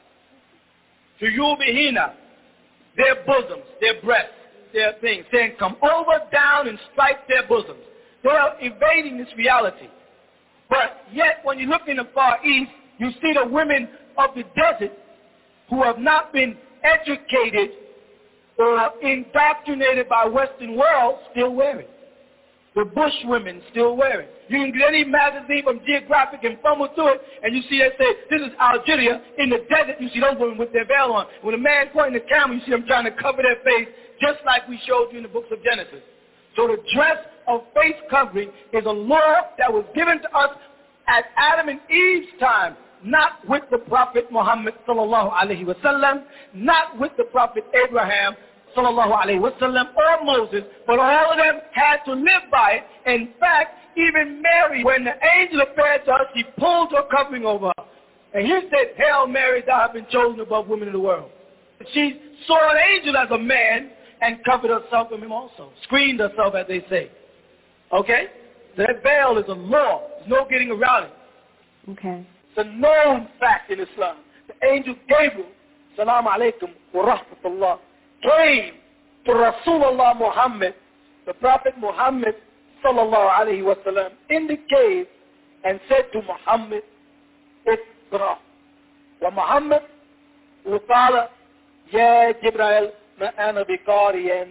To yubihina, their bosoms, their breasts, their things, saying come over, down, and strike their bosoms. They are evading this reality. But yet, when you look in the Far East, you see the women of the desert who have not been educated or indoctrinated by Western world still wearing. The bush women still wearing. You can get any magazine from Geographic and fumble through it, and you see they say, this is Algeria. In the desert, you see those women with their veil on. When a man pointing the camera, you see them trying to cover their face, just like we showed you in the books of Genesis. So the dress of face covering is a law that was given to us at Adam and Eve's time, not with the Prophet Muhammad sallallahu alaihi wasallam, not with the Prophet Abraham sallallahu alaihi wasallam or Moses, but all of them had to live by it. In fact, even Mary, when the angel appeared to her, she pulled her covering over her. And he said, Hail Mary, thou hast been chosen above women in the world. She saw an angel as a man and covered herself from him also. Screened herself, as they say. Okay? So that veil is a law. There's no getting around it. Okay. It's a known fact in Islam. The angel Gabriel, salam alaikum wa rahmatullah, came to Rasulullah Muhammad, the Prophet Muhammad sallallahu alayhi wa sallam, in the cave and said to Muhammad, Iqra. Wa Muhammad وقال يا جبرائيل ما أنا بقارئ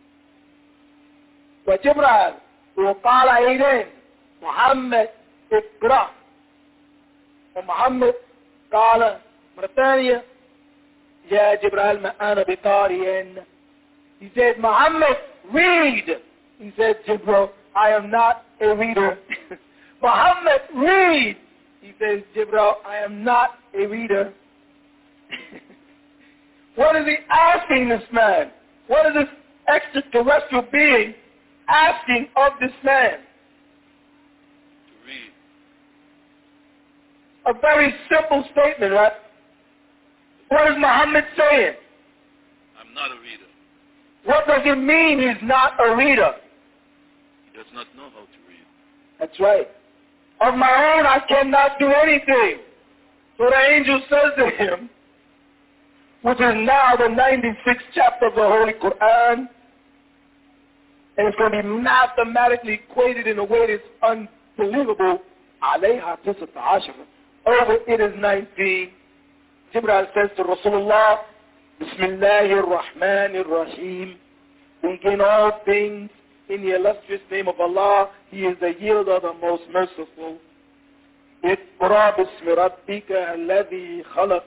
وجبرائيل وقال أيضا محمد اقرأ ومحمد قال مرة ثانية يا جبرائيل ما أنا بقارئ. He said, Muhammad, read. He said, Jibril, I am not a reader. Muhammad, read. He says, Jibril, I am not a reader. What is he asking this man? What is this extraterrestrial being asking of this man? To read. A very simple statement, right? What is Muhammad saying? I'm not a reader. What does it mean he's not a reader? He does not know how to read. That's right. Of my own, I cannot do anything. So the angel says to him, which is now the 96th chapter of the Holy Quran, and it's going to be mathematically equated in a way that's unbelievable. Alayha tisata ashara. Over it is 19. Jibril says to Rasulullah, Bismillahir Rahmanir Rahim. Begin all things in the illustrious name of Allah. He is the yielder, the most merciful. Iqra bismi rabbika alladhi khalaq.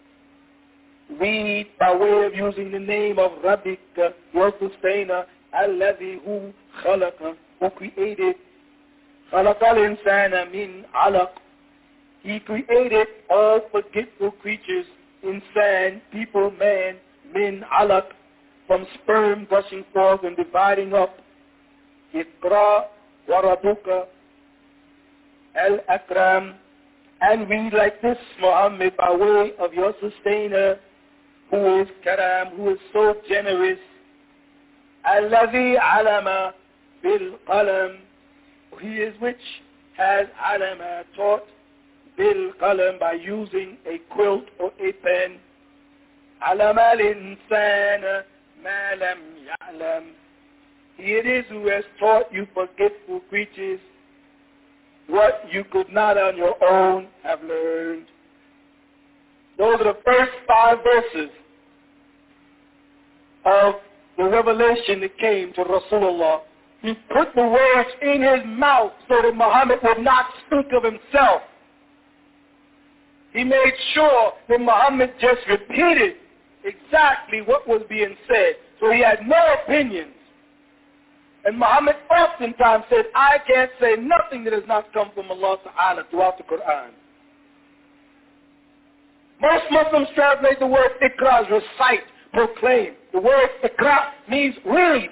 Read by way of using the name of Rabbika, your sustainer, alladhi hu khalaqa, who created. Khalaqal insana min alaq. He created all forgetful creatures, insan, people, man, min alaq, from sperm gushing forth and dividing up. Iqra wa rabbuka al-akram. And read like this, Muhammad, by way of your sustainer, who is karam, who is so generous. Alladhi alama bil qalam. He is which has alama, taught bil qalam, by using a quilt or a pen. Alama al insana مَا لَمْ يَعْلَمْ. It is who has taught you, forgetful creatures, what you could not on your own have learned. Those are the first 5 verses of the revelation that came to Rasulullah. He put the words in his mouth so that Muhammad would not speak of himself. He made sure that Muhammad just repeated exactly what was being said. So he had no opinions. And Muhammad oftentimes said, I can't say nothing that has not come from Allah Ta'ala throughout the Quran. Most Muslims translate the word ikra as recite, proclaim. The word ikra means read.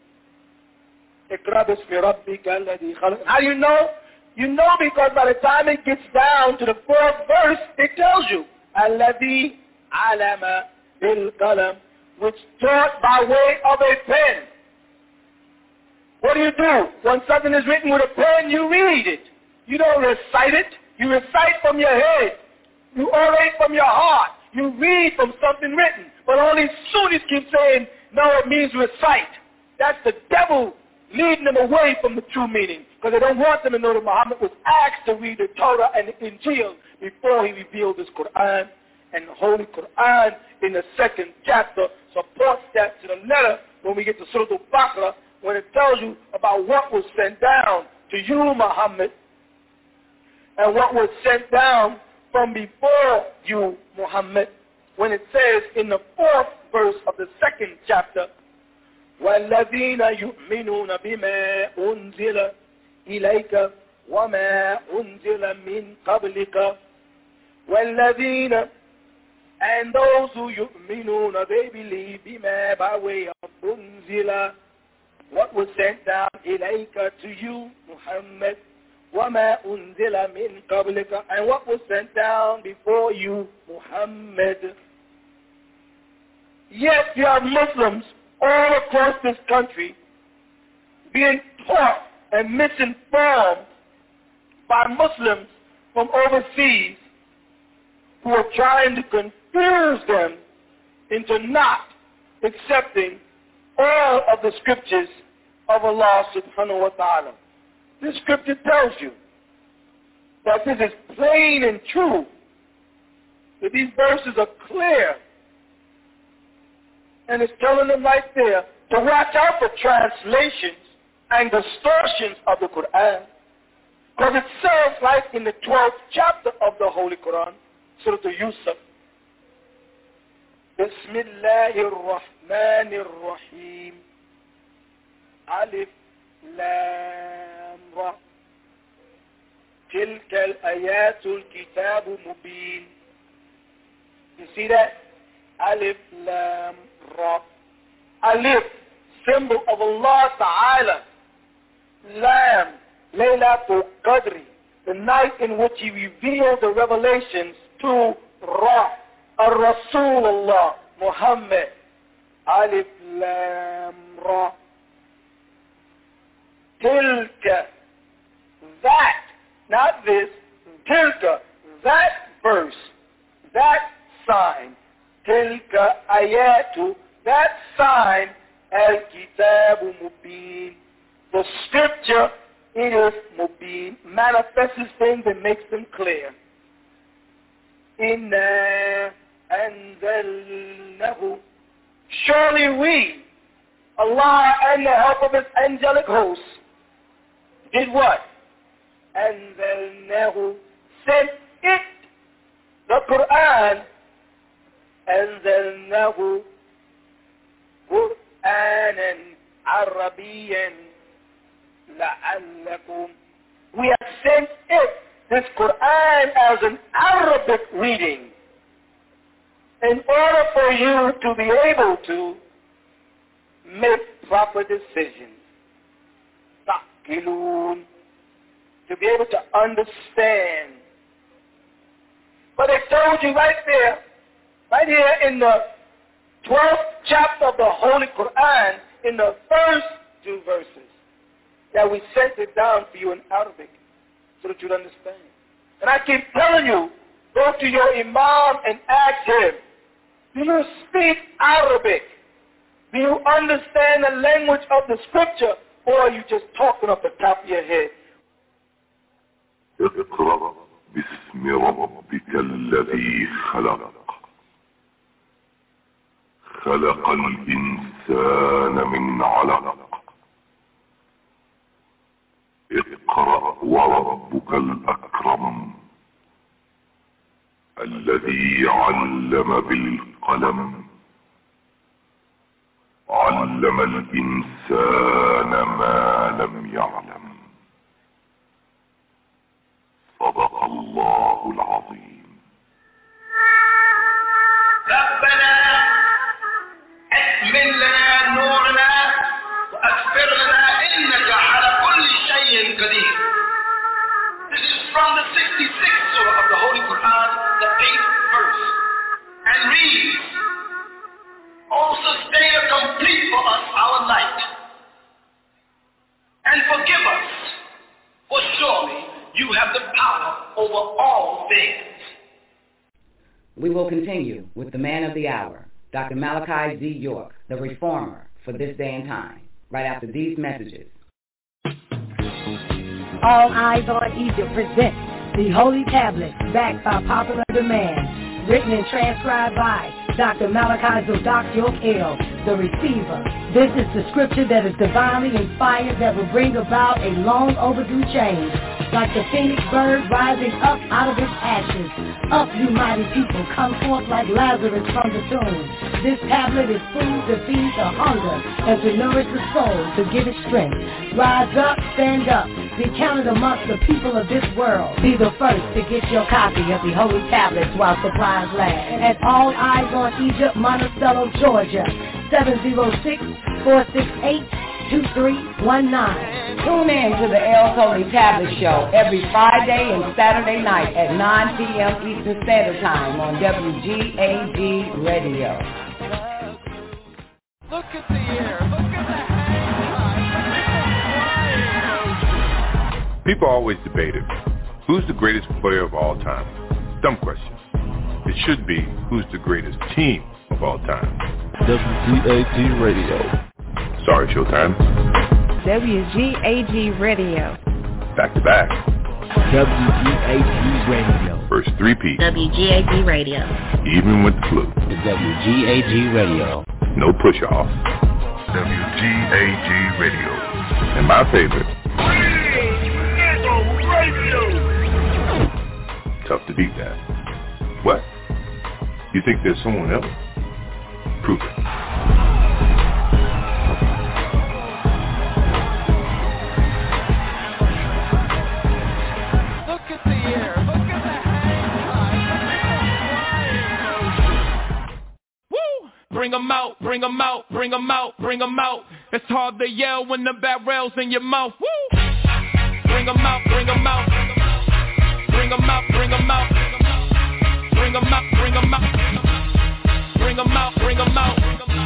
Ikra bismi rabbika alladhi khalaq. How do you know? You know because by the time it gets down to the 4th verse, it tells you, alladhi alama bil qalam, which taught by way of a pen. What do? When something is written with a pen, you read it. You don't recite it. You recite from your head. You orate from your heart. You read from something written. But only Sunnis keep saying, no, it means recite. That's the devil leading them away from the true meaning. Because they don't want them to know that Muhammad was asked to read the Torah and the Injil before he revealed his Quran. And the Holy Quran in the 2nd chapter supports that to the letter when we get to Surah Al-Baqarah, when it tells you about what was sent down to you, Muhammad, and what was sent down from before you, Muhammad, when it says in the 4th verse of the 2nd chapter, وَالَّذِينَ يُؤْمِنُونَ بِمَا أُنزِلَ إِلَيْكَ وَمَا أُنزِلَ مِنْ قَبْلِكَ وَالَّذِينَ, and those who يُؤْمِنُونَ, they believe بِمَا, by way of أُنزِلَ, what was sent down إِلَيْكَ, to you, Muhammad, وَمَا أُنزِلَ مِنْ قَبْلِكَ, and what was sent down before you, Muhammad. Yet you have Muslims all across this country being taught and misinformed by Muslims from overseas who are trying to confuse them into not accepting all of the scriptures of Allah subhanahu wa ta'ala. This scripture tells you that this is plain and true, that these verses are clear, and it's telling them right there to watch out for translations and distortions of the Quran. Because it says, like in the 12th chapter of the Holy Quran, Surah Yusuf, Bismillahir Rahmanir Rahim, Alif Lam Ra, Tilka al-ayatul kitabu mubin. You see that? Alif Lam Ra. Alif, symbol of Allah Ta'ala. Lam, Laylatul Qadri, the night in which He revealed the revelations to Ra, Ar-Rasulullah, Muhammad. Alif Lam Ra. Tilka, that, not this, tilka, that verse, that sign, tilka ayatu, that sign, al-kitabu mubin, the scripture, it is mubin, manifests things and makes them clear. Inna anzalnahu, surely we, Allah and the help of His angelic hosts, did what? Anzalnahu, sent it, the Quran, anzalnahu, Qur'anan Arabiyan la'allakum. We have sent it, this Quran, as an Arabic reading in order for you to be able to make proper decisions. Taqilun, to be able to understand. But it told you right there, right here in the 12th chapter of the Holy Quran, in the first 2 verses, that we sent it down for you in Arabic so that you'd understand. And I keep telling you, go to your Imam and ask him, do you speak Arabic? Do you understand the language of the scripture, or are you just talking off the top of your head? اقرأ باسم ربك الذي خلق خلق الإنسان من علق اقرأ وربك الأكرم الذي علم بالقلم علم الإنسان ما لم يعلم صدق الله العظيم. ربنا أكمل لنا نورنا وأغفر لنا إنك على كل شيء قدير. This is from the 66th surah of the Holy Quran, the 8th verse, and reads, O sustainer, complete for us our light, and forgive us, for surely you have the power over all things. We will continue with the man of the hour, Dr. Malachi Z. York, the reformer for this day and time, right after these messages. All Eyes on Egypt presents the Holy Tablets, backed by popular demand, written and transcribed by Dr. Malachi Zodak York L., the receiver. This is the scripture that is divinely inspired that will bring about a long overdue change. Like the phoenix bird rising up out of its ashes. Up, you mighty people, come forth like Lazarus from the tomb. This tablet is food to feed the hunger and to nourish the soul, to give it strength. Rise up, stand up, be counted amongst the people of this world. Be the first to get your copy of the Holy Tablets while supplies last. At All Eyes on Egypt, Monticello, Georgia, 706-468-2319. Tune in to the El Holy Tablet Show every Friday and Saturday night at 9 p.m. Eastern Standard Time on WGAG Radio. Look at the air. Look at that. People always debated, who's the greatest player of all time? Dumb question. It should be, who's the greatest team of all time? WGAG Radio. Sorry, Showtime. WGAG Radio. Back to back. WGAG Radio. First three-peat. WGAG Radio. Even with the flu. The WGAG Radio. No push-off. WGAG Radio. And my favorite. Radio. Tough to beat that. What? You think there's someone else? Prove it. Bring 'em out, bring 'em out, bring 'em out, bring 'em out. It's hard to yell when the barrel's in your mouth. Woo! Bring 'em out, bring 'em out. Bring 'em out, bring 'em out. Bring 'em out, bring 'em out. Bring 'em out, bring 'em out.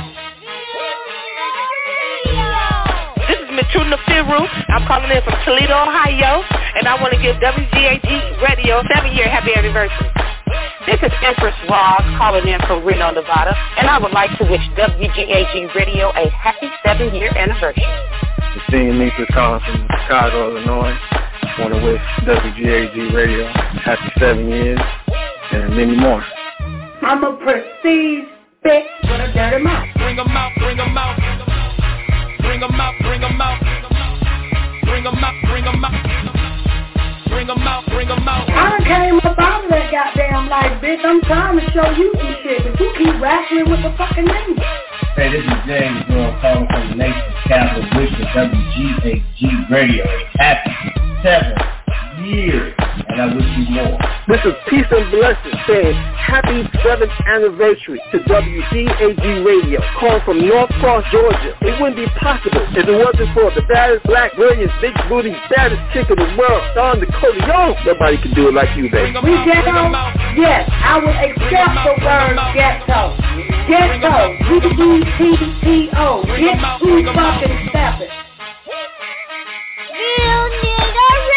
This is Matruna Firu. I'm calling in from Toledo, Ohio, and I want to give WGAG Radio 7-year happy anniversary. This is Empress Ross calling in from Reno, Nevada, and I would like to wish WGAG Radio a happy 7-year anniversary. Christine Meeks is calling from Chicago, Illinois. I want to wish WGAG Radio happy 7 years and many more. I'm a prestige bitch with a dirty mouth. Bring 'em out, bring 'em out. Bring 'em out, bring 'em out. Bring 'em out, bring 'em out. Bring 'em out, bring 'em out. I done came up out of that goddamn life, bitch. I'm trying to show you some shit, but you keep wrestling with the fucking name. Hey, this is James Earl calling from the nation's capital, wishing WGAG Radio a happy 7 years, and I wish you more. This is Peace and Blessings saying happy 7th anniversary to WGAG Radio, calling from North Cross, Georgia. It wouldn't be possible if it wasn't for the baddest, black, brilliant, big booty, baddest chick in the world, Don Dakota. Yo, nobody can do it like you, baby. We ghetto? Yes, I would accept the word ghetto. Ghetto, G-E-T-T-O. Get who fucking step it. Real nigga radio.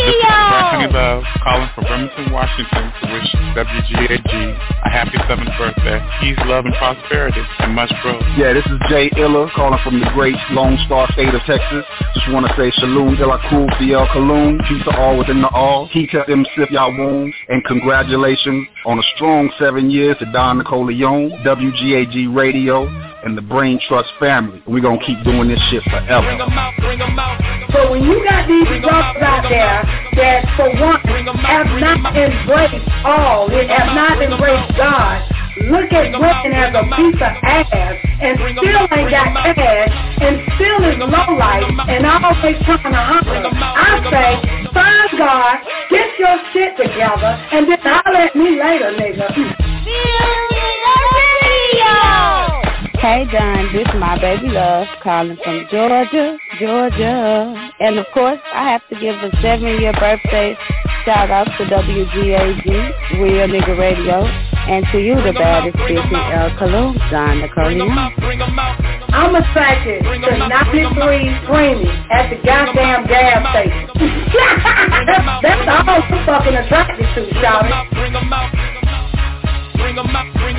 This is Anthony Love calling from Bremerton, Washington to wish WGAG a happy 7th birthday. Peace, love, and prosperity, and much growth. Yeah, this is Jay Illa calling from the great Lone Star State of Texas. Just want to say Shalom Ilakul Fiel Kaloon, peace of all within the all. Kita them sif y'all wounds, and congratulations on a strong 7 years to Don Nicoleone, WGAG Radio, and the Brain Trust family. We're going to keep doing this shit forever. So when you got these brothers out there that, for one, have not embraced all, they have not embraced God, look at women as a piece of ass and still ain't got cash and still is low life and always trying to holler. I say, find God, get your shit together, and then holler at me later, nigga. Hey Don, this is my baby love calling from Georgia. And of course, I have to give a 7-year birthday shout out to WGAG, Real Nigga Radio, and to you, the baddest bitch in El Kaloon, Don Nicoleone. I'm attracted to 93 screaming at the goddamn gas station. That's all I'm fucking attracted to, shawty. Bring them out. Bring them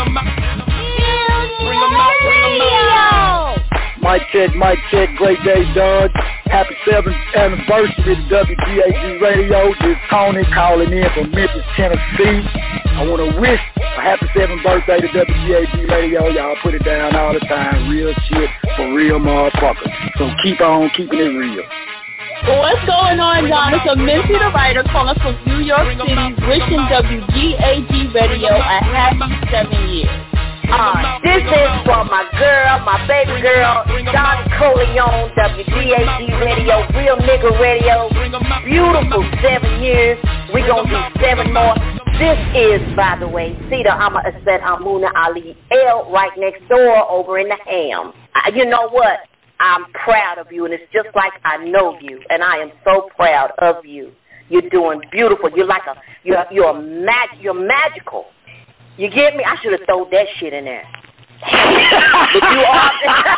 out. Mic check, great day, Don. Happy 7th anniversary to WGAG Radio. This is Tony calling in from Memphis, Tennessee. I want to wish a happy 7th birthday to WGAG Radio. Y'all put it down all the time. Real shit for real motherfuckers. So keep on keeping it real. What's going on, Don? It's Minty the writer calling from New York City, wishing WGAG Radio a happy 7 years. This is for my girl, my baby girl, Don Nicoleone, WGAG Radio, Real Nigga Radio. Beautiful 7 years. We're going to do 7 more. This is, by the way, Cedar Amma Aset Amuna Ali L right next door over in the Ham. You know what? I'm proud of you, and it's just like I know you, and I am so proud of you. You're doing beautiful. You're like you're magical. You get me? I should have thrown that shit in there. But you are.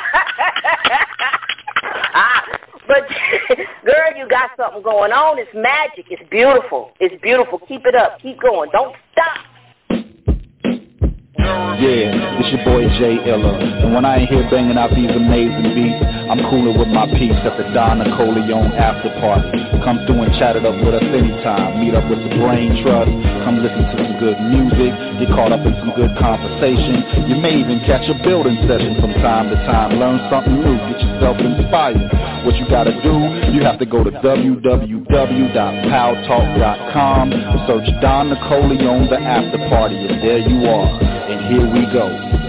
But girl, you got something going on. It's magic. It's beautiful. It's beautiful. Keep it up. Keep going. Don't stop. Yeah, it's your boy Jay Illa, and when I ain't here banging out these amazing beats, I'm cooling with my peeps at the Don Nicoleone after party. Come through and chat it up with us anytime. Meet up with the Brain Trust, come listen to some good music, get caught up in some good conversation. You may even catch a building session from time to time. Learn something new, get yourself inspired. What you gotta do, you have to go to www.powtalk.com, search Don Nicoleone the after party, and there you are. And here we go.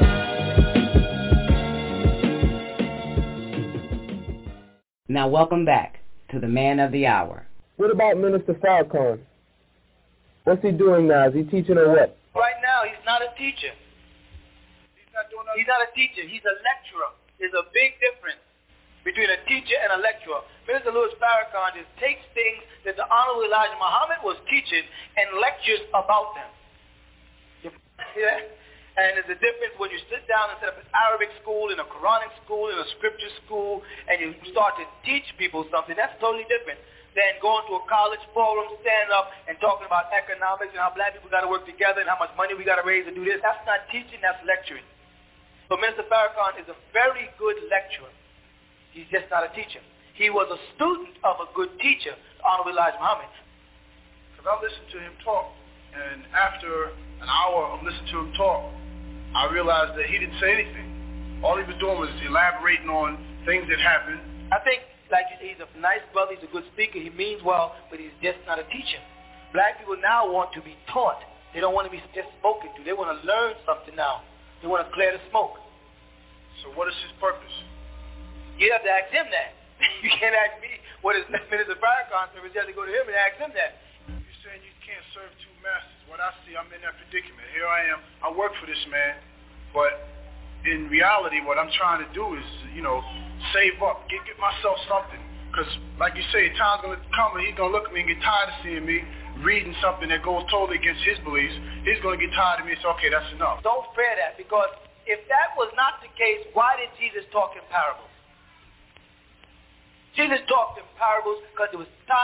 Now welcome back to the man of the hour. What about Minister Farrakhan? What's he doing now? Is he teaching or what? Right now, he's not a teacher. He's not a teacher. He's a lecturer. There's a big difference between a teacher and a lecturer. Minister Louis Farrakhan just takes things that the Honorable Elijah Muhammad was teaching and lectures about them. You see that? And there's a difference when you sit down and set up an Arabic school, in a Quranic school, in a scripture school, and you start to teach people something. That's totally different than going to a college forum, standing up and talking about economics and how black people got to work together and how much money we got to raise to do this. That's not teaching, that's lecturing. So Minister Farrakhan is a very good lecturer. He's just not a teacher. He was a student of a good teacher, Honorable Elijah Muhammad. Because I listened to him talk, and after an hour of listening to him talk, I realized that he didn't say anything. All he was doing was elaborating on things that happened. I think, like you say, he's a nice brother, he's a good speaker, he means well, but he's just not a teacher. Black people now want to be taught. They don't want to be just spoken to. They want to learn something now. They want to clear the smoke. So what is his purpose? You have to ask him that. You can't ask me what his Minister Farrakhan service. You have to go to him and ask him that. You're saying you can't serve two masters. What I see, I'm in that predicament. Here I am. I work for this man, but in reality, what I'm trying to do is, save up, get myself something. Because, like you say, time's going to come and he's going to look at me and get tired of seeing me reading something that goes totally against his beliefs. He's going to get tired of me and say, okay, that's enough. Don't fear that, because if that was not the case, why did Jesus talk in parables? Jesus talked in parables because there was times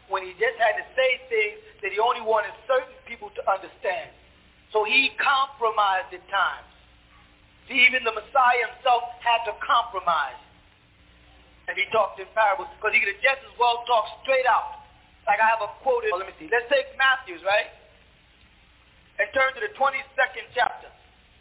when he just had to say things that he only wanted certain people to understand. So he compromised at times. See, even the Messiah himself had to compromise. And he talked in parables because he could have just as well talked straight out. Like I have a quote. Let me see. Let's take Matthew's, right? And turn to the 22nd chapter.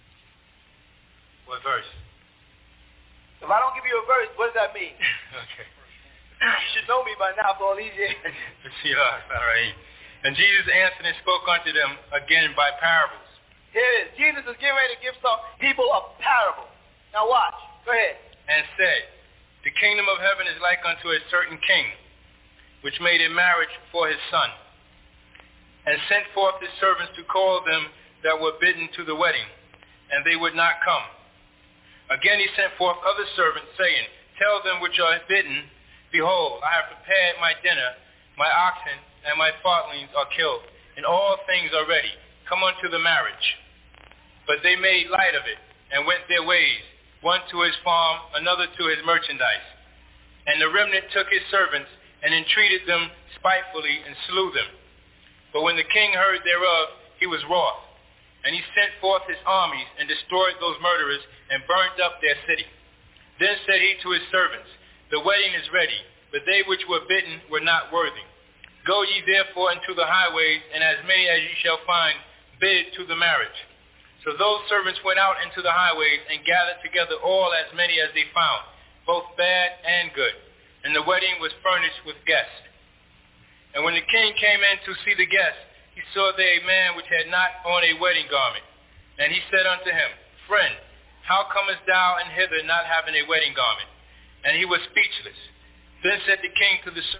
What verse? If I don't give you a verse, what does that mean? Okay. You should know me by now for all these years. All right. And Jesus answered and spoke unto them again by parables. Here it is. Jesus is getting ready to give some people a parable. Now watch. Go ahead. And said, the kingdom of heaven is like unto a certain king, which made a marriage for his son, and sent forth his servants to call them that were bidden to the wedding, and they would not come. Again he sent forth other servants, saying, tell them which are bidden, behold, I have prepared my dinner, my oxen and my fatlings are killed, and all things are ready. Come unto the marriage. But they made light of it, and went their ways, one to his farm, another to his merchandise. And the remnant took his servants, and entreated them spitefully, and slew them. But when the king heard thereof, he was wroth. And he sent forth his armies, and destroyed those murderers, and burnt up their city. Then said he to his servants, the wedding is ready, but they which were bidden were not worthy. Go ye therefore into the highways, and as many as ye shall find, bid to the marriage. So those servants went out into the highways, and gathered together all as many as they found, both bad and good. And the wedding was furnished with guests. And when the king came in to see the guests, he saw there a man which had not on a wedding garment. And he said unto him, friend, how comest thou in hither not having a wedding garment? And he was speechless. Then said the king to the servants,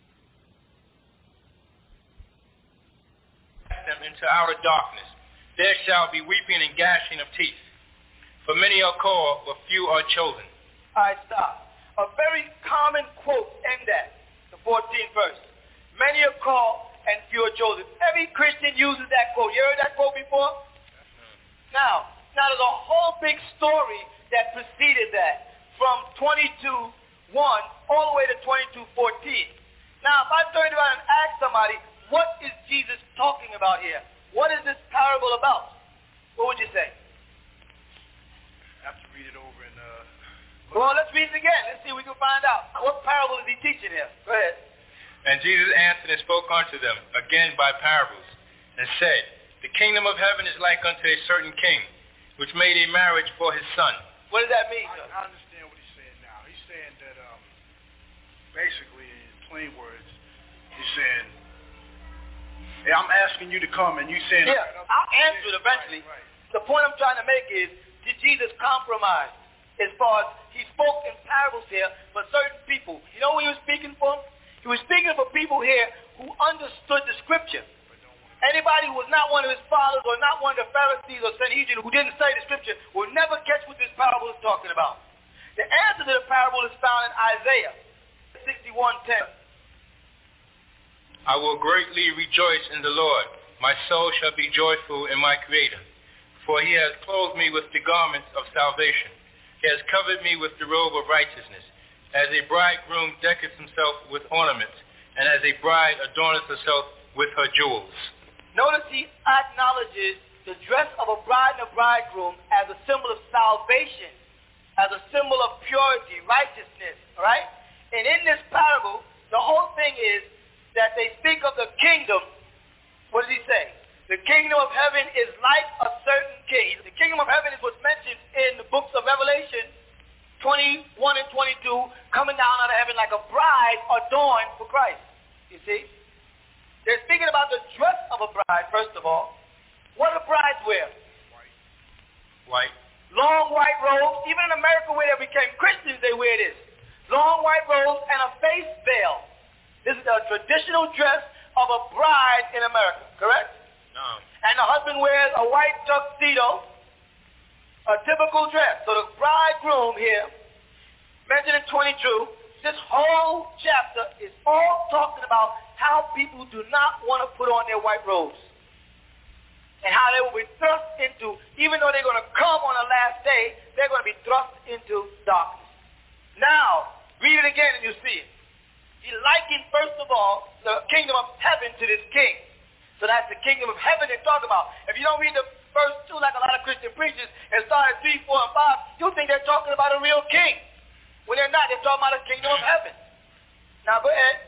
them into outer darkness. There shall be weeping and gnashing of teeth. For many are called, but few are chosen. All right, stop. A very common quote in that, the 14th verse. Many are called and few are chosen. Every Christian uses that quote. You heard that quote before? Now there's a whole big story that preceded that, from 22:1 all the way to 22:14. Now, if I turned around and asked somebody, what is Jesus talking about here? What is this parable about? What would you say? I have to read it over and well, let's read it again. Let's see if we can find out. What parable is he teaching here? Go ahead. And Jesus answered and spoke unto them again by parables, and said, the kingdom of heaven is like unto a certain king, which made a marriage for his son. What does that mean? I understand what he's saying now. He's saying that basically, in plain words, he's saying, hey, I'm asking you to come, and you saying... Yeah, I'll answer it eventually. Right. The point I'm trying to make is, did Jesus compromise? As far as he spoke in parables here for certain people. You know who he was speaking for? He was speaking for people here who understood the scripture. Anybody who was not one of his fathers or not one of the Pharisees or Sanhedrin who didn't study the scripture will never catch what this parable is talking about. The answer to the parable is found in Isaiah 61:10. I will greatly rejoice in the Lord. My soul shall be joyful in my Creator. For he has clothed me with the garments of salvation. He has covered me with the robe of righteousness. As a bridegroom decketh himself with ornaments, and as a bride adorneth herself with her jewels. Notice he acknowledges the dress of a bride and a bridegroom as a symbol of salvation, as a symbol of purity, righteousness, right? And in this parable, the whole thing is that they speak of the kingdom. What does he say? The kingdom of heaven is like a certain king. The kingdom of heaven is what's mentioned in the books of Revelation 21 and 22, coming down out of heaven like a bride adorned for Christ. You see? They're speaking about the dress of a bride, first of all. What do brides wear? White. Long white robes. Even in America where they became Christians, they wear this. Long white robes and a face veil. This is the traditional dress of a bride in America, correct? No. And the husband wears a white tuxedo, a typical dress. So the bridegroom here, mentioned in 22, this whole chapter is all talking about how people do not want to put on their white robes. And how they will be thrust into, even though they're going to come on the last day, they're going to be thrust into darkness. Now, read it again and you see it. He likened, first of all, the kingdom of heaven to this king. So that's the kingdom of heaven they're talking about. If you don't read the first 2 like a lot of Christian preachers and start at 3, 4, and 5, you'll think they're talking about a real king. When they're not, they're talking about the kingdom of heaven. Now go ahead.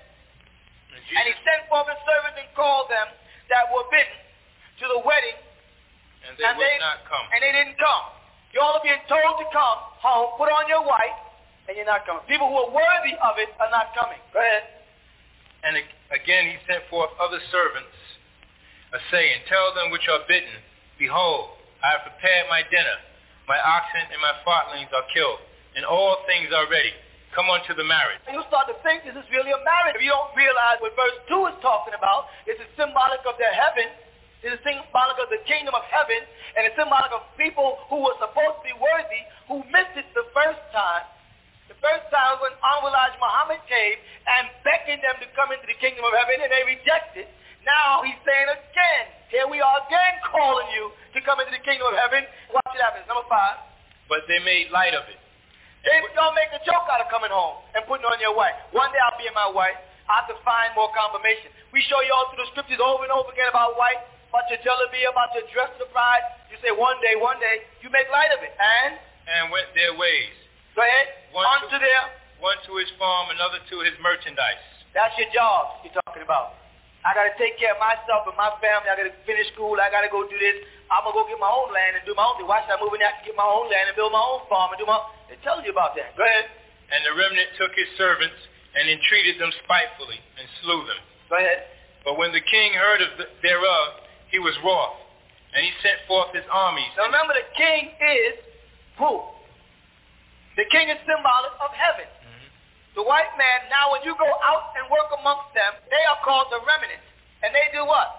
And he sent forth his servants and called them that were bidden to the wedding. And they would not come. And they didn't come. You all are being told to come home, put on your white, and you're not coming. People who are worthy of it are not coming. Go ahead. And again he sent forth other servants, saying, tell them which are bidden, behold, I have prepared my dinner. My oxen and my fatlings are killed, and all things are ready. Come unto the marriage. And you start to think this is really a marriage. If you don't realize what verse 2 is talking about, it's a symbolic of their heaven. It's a symbolic of the kingdom of heaven, and it's symbolic of people who were supposed to be worthy, who missed it the first time. The first time when Honorable Elijah Muhammad came and beckoned them to come into the kingdom of heaven, and they rejected. Now he's saying again, here we are again calling you to come into the kingdom of heaven. Watch what happens. Number 5. But they made light of it. They don't make a joke out of coming home and putting on your wife. One day I'll be in my wife. I have to find more confirmation. We show you all through the scriptures over and over again about wife, about your jalabi, about your dress of the bride. You say one day, you make light of it. And went their ways. Go ahead. One to his farm, another to his merchandise. That's your job you're talking about. I got to take care of myself and my family. I got to finish school. I got to go do this. I'm going to go get my own land and do my own thing. Why should I move in there to get my own land and build my own farm and do my own? It tells you about that. Go ahead. And the remnant took his servants and entreated them spitefully and slew them. Go ahead. But when the king heard thereof, he was wroth, and he sent forth his armies. Now remember, the king is who? The king is symbolic of heaven. The white man, now when you go out and work amongst them, they are called the remnant. And they do what?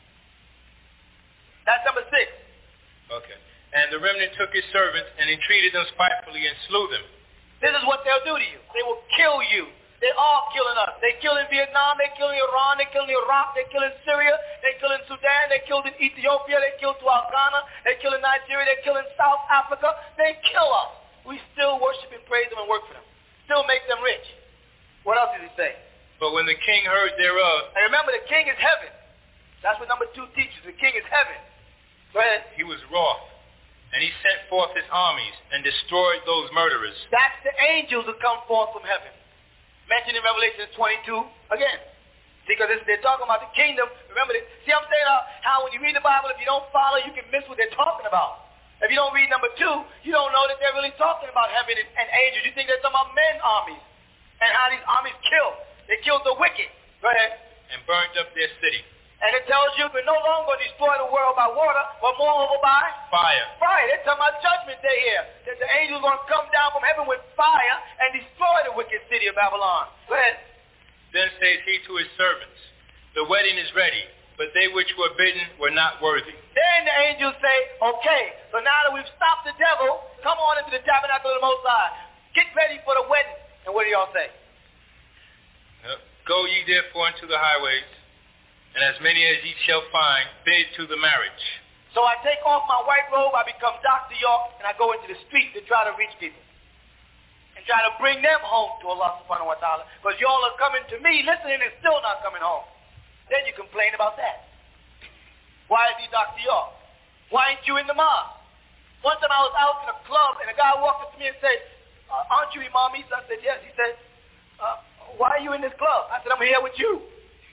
That's number 6. Okay. And the remnant took his servants and entreated them spitefully and slew them. This is what they'll do to you. They will kill you. They are killing us. They kill in Vietnam, they kill in Iran, they kill in Iraq, they kill in Syria, they kill in Sudan, they killed in Ethiopia, they killed throughout Ghana, they kill in Nigeria, they kill in South Africa. They kill us. We still worship and praise them and work for them. Still make them rich. What else did he say? But when the king heard thereof... And remember, the king is heaven. That's what number 2 teaches. The king is heaven. Go ahead. He was wroth, and he sent forth his armies and destroyed those murderers. That's the angels who come forth from heaven. Mentioned in Revelation 22 again. Because they're talking about the kingdom. Remember, see I'm saying how when you read the Bible, if you don't follow, you can miss what they're talking about. If you don't read number 2, you don't know that they're really talking about heaven and angels. You think they're talking about men armies. And how these armies killed. They killed the wicked. Go ahead. And burned up their city. And it tells you we're no longer destroy the world by water, but moreover by fire. Fire. They're talking about judgment day here. That the angels are going to come down from heaven with fire and destroy the wicked city of Babylon. Go ahead. Then says he to his servants, the wedding is ready, but they which were bidden were not worthy. Then the angels say, okay, so now that we've stopped the devil, come on into the tabernacle of the Most High. Get ready for the wedding. And what do y'all say? Go ye therefore into the highways, and as many as ye shall find, bid to the marriage. So I take off my white robe, I become Dr. York, and I go into the street to try to reach people. And try to bring them home to Allah subhanahu wa ta'ala. Because y'all are coming to me, listening, and still not coming home. Then you complain about that. Why is he Dr. York? Why ain't you in the mosque? One time I was out in a club, and a guy walked up to me and said, aren't you Imam Isa? I said, yes. He said, why are you in this club? I said, I'm here with you.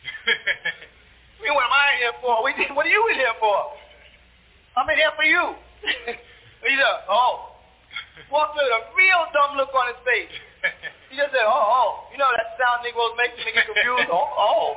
I mean, what am I here for? What are you in here for? I'm in here for you. He said, oh. Walked with a real dumb look on his face. He just said, oh. You know that sound Negroes make to get confused? Oh.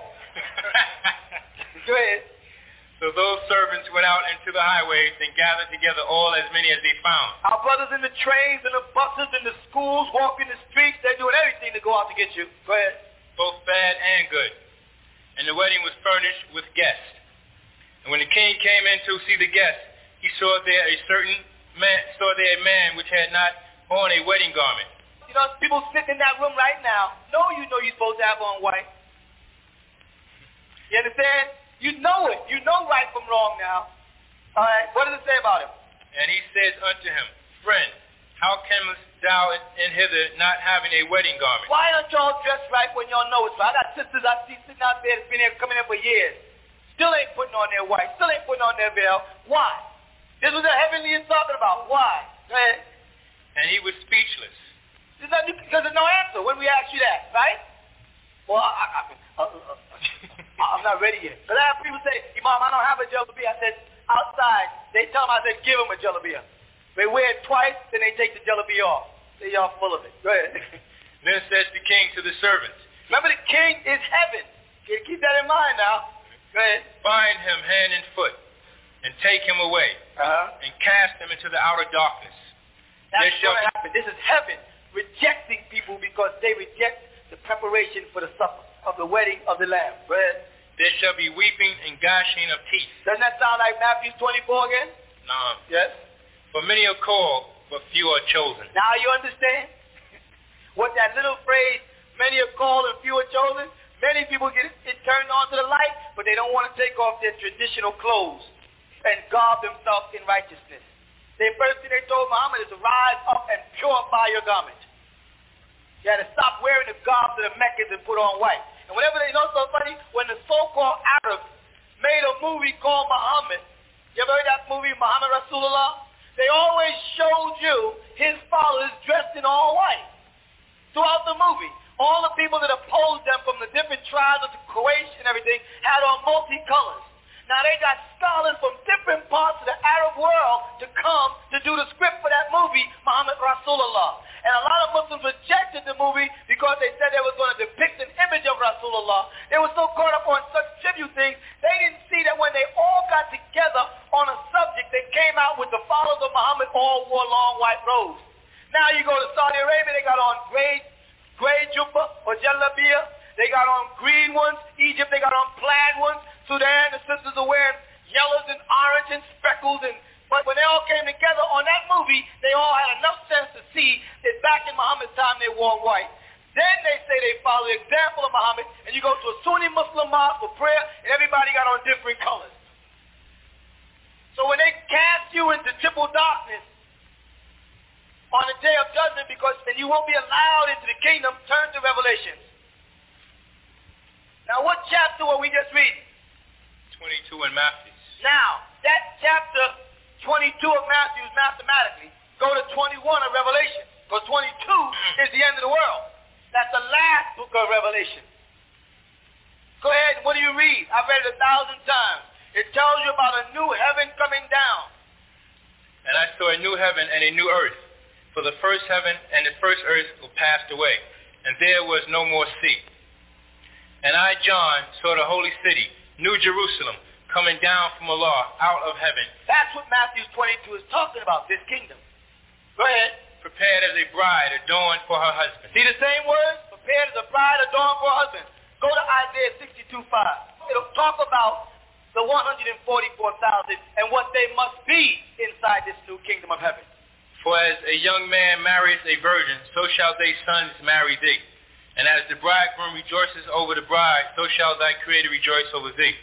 Go ahead. So those servants went out into the highways and gathered together all as many as they found. Our brothers in the trains and the buses and the schools, walking the streets, they're doing everything to go out to get you. Go ahead. Both bad and good. And the wedding was furnished with guests. And when the king came in to see the guests, he saw there a man which had not on a wedding garment. You know, people sitting in that room right now, you know you're supposed to have on white. You understand? You know it. You know right from wrong now. All right. What does it say about him? And he says unto him, friend, how comest thou in hither not having a wedding garment? Why don't y'all dress right when y'all know it's right? I got sisters I see sitting out there that's been here coming in for years. Still ain't putting on their white. Still ain't putting on their veil. Why? This was the heavenly is talking about. Why? Go ahead. And he was speechless. Because there's no answer when we ask you that, right? Well, I'm not ready yet. But I have people say, Imam, I don't have a jalabiyah. I said, outside, they tell them, I said, give them a jalabiyah. They wear it twice, then they take the jalabiyah off. Say, y'all full of it. Go ahead. Then says the king to the servants. Remember, the king is heaven. Keep that in mind now. Go ahead. Bind him hand and foot, and take him away, and cast him into the outer darkness. That's what happened. This is heaven rejecting people because they reject the preparation for the supper of the wedding of the Lamb. Go ahead. There shall be weeping and gnashing of teeth. Doesn't that sound like Matthew 24 again? No. Yes. For many are called, but few are chosen. Now you understand what that little phrase, many are called and few are chosen? Many people get it turned on to the light, but they don't want to take off their traditional clothes and garb themselves in righteousness. The first thing they told Muhammad is to rise up and purify your garment. You had to stop wearing the garb of the Meccans and put on white. And whenever they know so funny, when the so-called Arabs made a movie called Muhammad, you ever heard that movie, Muhammad Rasulullah? They always showed you his followers dressed in all white. Throughout the movie, all the people that opposed them from the different tribes of the Quraysh and everything had on multicolors. Now they got scholars from different parts of the Arab world to come to do the script for that movie, Muhammad Rasulullah. And a lot of Muslims rejected the movie because they said they was going to depict an image of Rasulullah. They were so caught up on such tribute things, they didn't see that when they all got together on a subject, they came out with the followers of Muhammad all wore long white robes. Now you go to Saudi Arabia, they got on gray jubbah or jalabiyah. They got on green ones. Egypt, they got on plaid ones. Sudan, the sisters are wearing yellows and orange and speckles. But when they all came together on that movie, they all had enough sense to see that back in Muhammad's time they wore white. Then they say they follow the example of Muhammad, and you go to a Sunni Muslim mosque for prayer, and everybody got on different colors. So when they cast you into triple darkness on the day of judgment, then you won't be allowed into the kingdom, turn to Revelation. Now what chapter were we just reading? 22 in Matthew. Now, that chapter 22 of Matthew mathematically, go to 21 of Revelation, because 22 is the end of the world. That's the last book of Revelation. Go ahead, what do you read? I've read it 1,000 times. It tells you about a new heaven coming down. And I saw a new heaven and a new earth, for the first heaven and the first earth were passed away, and there was no more sea. And I, John, saw the holy city, New Jerusalem, coming down from Allah out of heaven. That's what Matthew 22 is talking about, this kingdom. Go ahead. Prepared as a bride adorned for her husband. See the same words? Prepared as a bride adorned for her husband. Go to Isaiah 62:5. It'll talk about the 144,000 and what they must be inside this new kingdom of heaven. For as a young man marries a virgin, so shall thy sons marry thee. And as the bridegroom rejoices over the bride, so shall thy Creator rejoice over thee.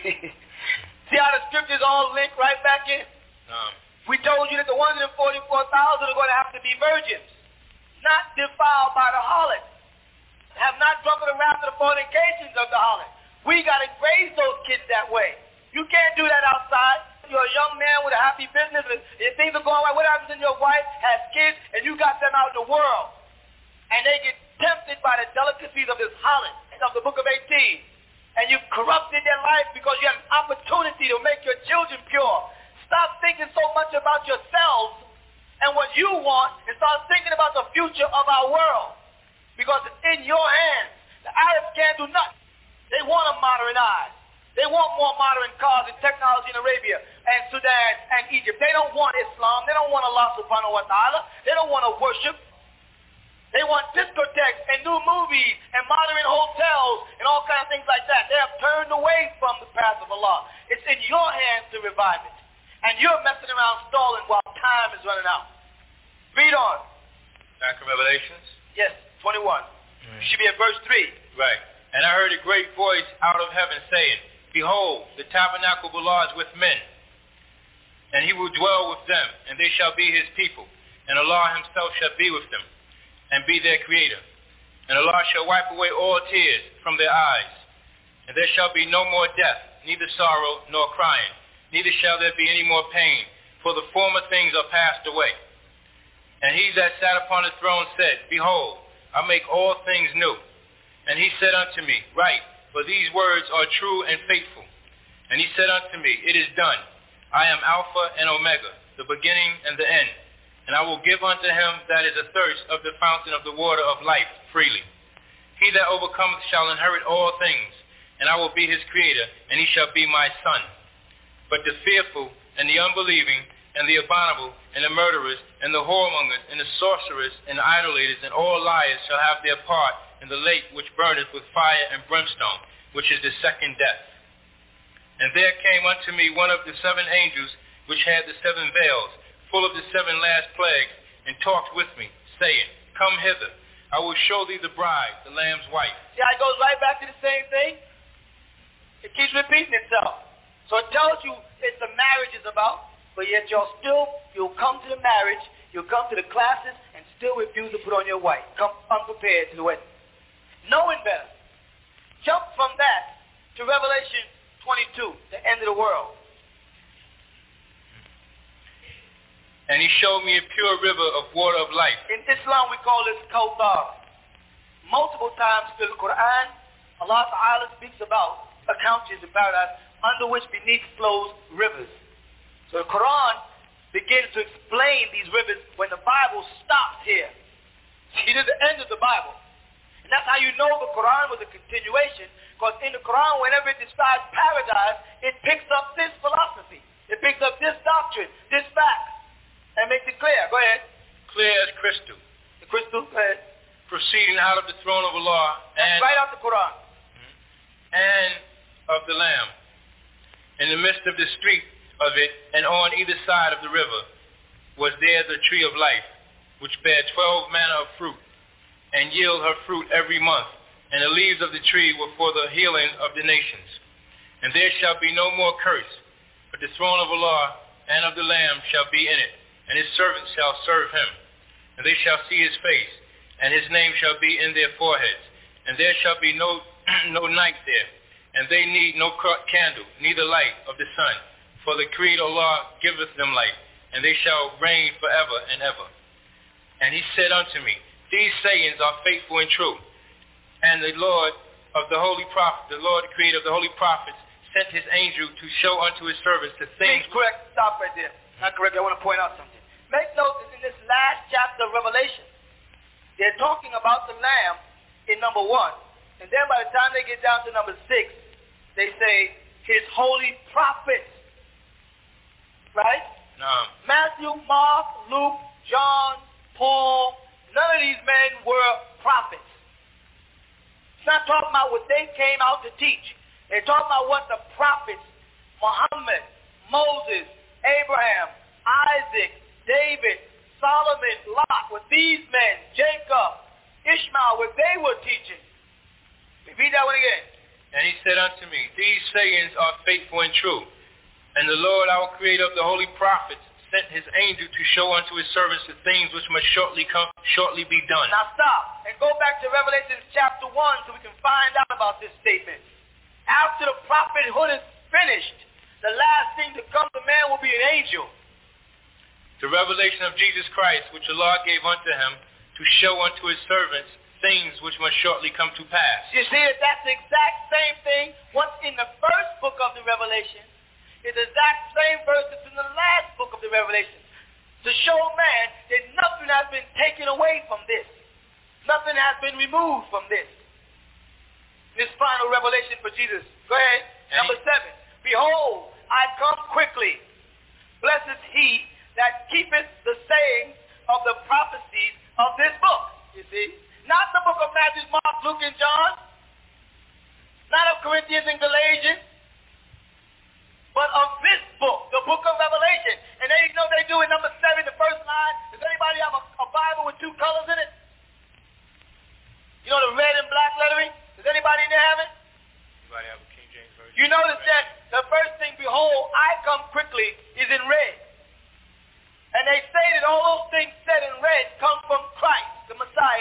See how the scriptures all link right back in? We told you that the 144,000 are going to have to be virgins, not defiled by the harlot, have not drunken the wrath of the fornications of the harlot. We got to raise those kids that way. You can't do that outside. You're a young man with a happy business, and if things are going right, what happens when your wife has kids and you got them out in the world, and they get tempted by the delicacies of this harlot, of the book of 18, and you've corrupted their life because you have an opportunity to make your children pure. Stop thinking so much about yourselves and what you want, and start thinking about the future of our world, because it's in your hands. The Arabs can't do nothing. They want to modernize. They want more modern cars and technology in Arabia and Sudan and Egypt. They don't want Islam. They don't want Allah subhanahu wa ta'ala. They don't want to worship. They want discotheques and new movies and modern hotels and all kinds of things like that. They have turned away from the path of Allah. It's in your hands to revive it. And you're messing around stalling while time is running out. Read on. Back in Revelations? Yes, 21. You should be at verse 3. Right. And I heard a great voice out of heaven saying, Behold, the tabernacle of Allah is with men, and he will dwell with them, and they shall be his people. and Allah himself shall be with them, and be their creator. And Allah shall wipe away all tears from their eyes, and there shall be no more death, neither sorrow nor crying, neither shall there be any more pain, for the former things are passed away. And he that sat upon the throne said, Behold, I make all things new. And he said unto me, Write, for these words are true and faithful. And he said unto me, It is done. I am Alpha and Omega, the beginning and the end. And I will give unto him that is athirst of the fountain of the water of life freely. He that overcometh shall inherit all things, and I will be his creator, and he shall be my son. But the fearful, and the unbelieving, and the abominable, and the murderers, and the whoremongers, and the sorcerers, and the idolaters, and all liars shall have their part in the lake which burneth with fire and brimstone, which is the second death. And there came unto me one of the 7 angels which had the 7 veils, full of the 7 last plagues, and talked with me, saying, Come hither, I will show thee the bride, the Lamb's wife. See how it goes right back to the same thing? It keeps repeating itself. So it tells you it's the marriage is about, but yet you'll come to the marriage, you'll come to the classes, and still refuse to put on your white. Come unprepared to the wedding. Knowing better. Jump from that to Revelation 22, the end of the world. And he showed me a pure river of water of life. In Islam, we call this Kawthar. Multiple times through the Quran, Allah Ta'ala speaks about couches in paradise under which beneath flows rivers. So the Quran begins to explain these rivers when the Bible stops here. See, this is the end of the Bible. And that's how you know the Quran was a continuation, because in the Quran, whenever it describes paradise, it picks up this philosophy. It picks up this doctrine, this fact, and makes it clear. Go ahead. Clear as crystal. The crystal, go ahead. Proceeding out of the throne of Allah. And right out the Quran. And of the Lamb. In the midst of the street of it, and on either side of the river, was there the tree of life, which bare 12 manner of fruit, and yield her fruit every month, and the leaves of the tree were for the healing of the nations. And there shall be no more curse, but the throne of Allah and of the Lamb shall be in it, and his servants shall serve him. And they shall see his face, and his name shall be in their foreheads. And there shall be no night there, and they need no candle, neither light of the sun. For the Creator Allah giveth them light, and they shall reign forever and ever. And he said unto me, These sayings are faithful and true. And the Lord of the holy prophet, the Lord Creator of the holy prophets, sent his angel to show unto his servants the things. Correct. Stop right there. Not correct. I want to point out something. Make note that in this last chapter of Revelation, they're talking about the Lamb in number 1. And then by the time they get down to number 6, they say his holy prophets. Right? No. Matthew, Mark, Luke, John, Paul, none of these men were prophets. It's not talking about what they came out to teach. They're talking about what the prophets, Muhammad, Moses, Abraham, Isaac, David, Solomon, Lot, what these men, Jacob, Ishmael, what they were teaching. Read that one again. And he said unto me, These sayings are faithful and true. And the Lord our Creator of the holy prophets sent his angel to show unto his servants the things which must shortly be done. Now stop and go back to Revelation chapter 1 so we can find out about this statement. After the prophethood is finished, the last thing to come to man will be an angel. The revelation of Jesus Christ, which Allah gave unto him, to show unto his servants things which must shortly come to pass. You see that that's the exact same thing. What's in the first book of the Revelation is the exact same verse that's in the last book of the Revelation. To show man that nothing has been taken away from this. Nothing has been removed from this. This final revelation for Jesus. Go ahead. Number 7. Behold, I come quickly. Blessed is he that keepeth the saying of the prophecies of this book. You see? Not the book of Matthew, Mark, Luke, and John. Not of Corinthians and Galatians. But of this book, the book of Revelation. And then you know they do in number 7, the first line. Does anybody have a Bible with 2 colors in it? You know the red and black lettering? Does anybody in there have it? Anybody have a King James version? You notice that the first thing, behold, I come quickly, is in red. And they say that all those things said in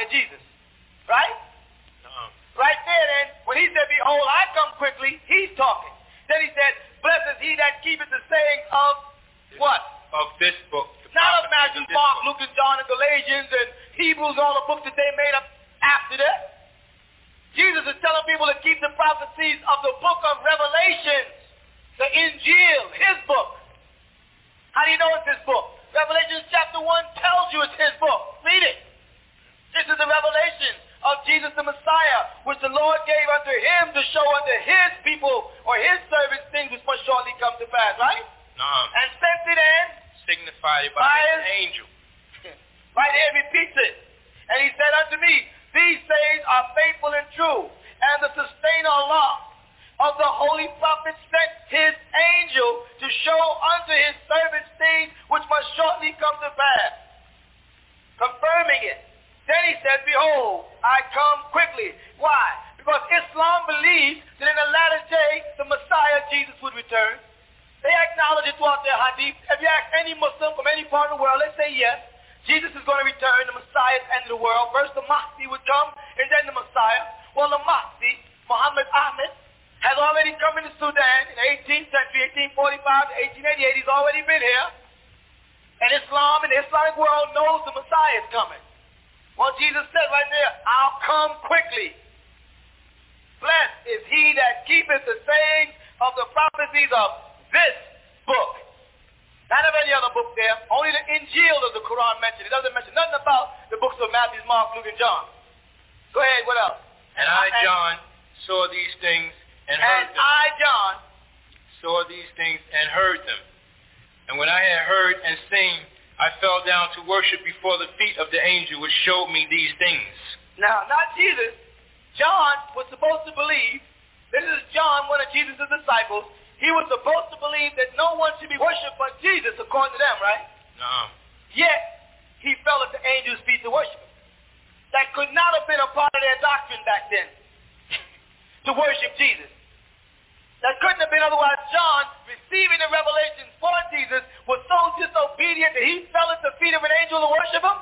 Messiah, Jesus. Right? Right there then, when he said, behold, I come quickly, he's talking. Then he said, blessed is he that keepeth the saying of what? Of this book. Not of Matthew, Mark, Luke, and John, and Galatians, and Hebrews, all the books that they made up after that. Jesus is telling people to keep the prophecies of the book of Revelation, the Injil, his book. How do you know it's his book? Revelation chapter 1 tells you it's his book. Read it. This is the revelation of Jesus the Messiah, which the Lord gave unto him to show unto his people or his servants things which must shortly come to pass, right? And sent it in. Signified by an angel. Right here it repeats it. And he said unto me, these sayings are faithful and true, and the sustainer Allah of the holy prophet sent his angel to show unto his servants things which must shortly come to pass, confirming it. Then he said, behold, I come quickly. Why? Because Islam believes that in the latter day, the Messiah, Jesus, would return. They acknowledge it throughout their hadith. If you ask any Muslim from any part of the world, they say yes. Jesus is going to return, the Messiah at the end of the world. First the Mahdi would come, and then the Messiah. Well, the Mahdi, Muhammad Ahmed, has already come into Sudan in the 18th century, 1845 to 1888. He's already been here. And Islam and the Islamic world knows the Messiah is coming. Well, Jesus said right there, I'll come quickly. Blessed is he that keepeth the sayings of the prophecies of this book. Not of any other book there. Only the Injil of the Quran mentioned. It doesn't mention nothing about the books of Matthew, Mark, Luke, and John. Go ahead, what else? And I, John, saw these things and heard them. And I, John, saw these things and heard them. And when I had heard and seen, I fell down to worship before the feet of the angel which showed me these things. Now, not Jesus. John was supposed to believe, this is John, one of Jesus' disciples. He was supposed to believe that no one should be worshipped but Jesus, according to them, right? No. Yet, he fell at the angel's feet to worship him. That could not have been a part of their doctrine back then, to worship Jesus. That couldn't have been, otherwise John, receiving the revelation for Jesus, was so disobedient that he fell at the feet of an angel to worship him.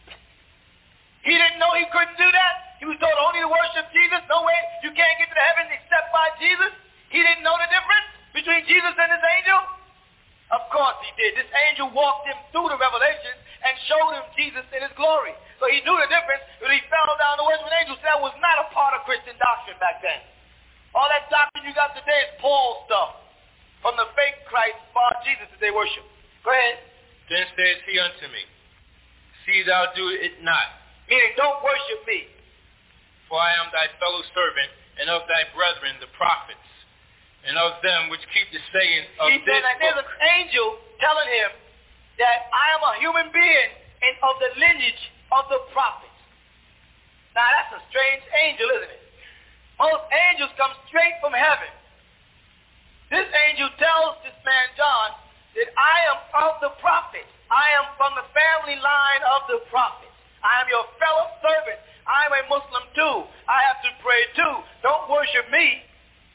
He didn't know he couldn't do that. He was told only to worship Jesus. No way, you can't get to the heaven except by Jesus. He didn't know the difference between Jesus and his angel. Of course he did. This angel walked him through the revelation and showed him Jesus in his glory. So he knew the difference, but he fell down to worship an angel. So that was not a part of Christian doctrine back then. All that doctrine you got today is Paul stuff from the fake Christ, bar Jesus that they worship. Go ahead. Then says he unto me, see thou do it not. Meaning, don't worship me. For I am thy fellow servant, and of thy brethren the prophets, and of them which keep the sayings of this book. There's an angel telling him that I am a human being and of the lineage of the prophets. Now, that's a strange angel, isn't it? Most angels come straight from heaven. This angel tells this man, John, that I am of the prophets. I am from the family line of the prophets. I am your fellow servant. I am a Muslim too. I have to pray too. Don't worship me.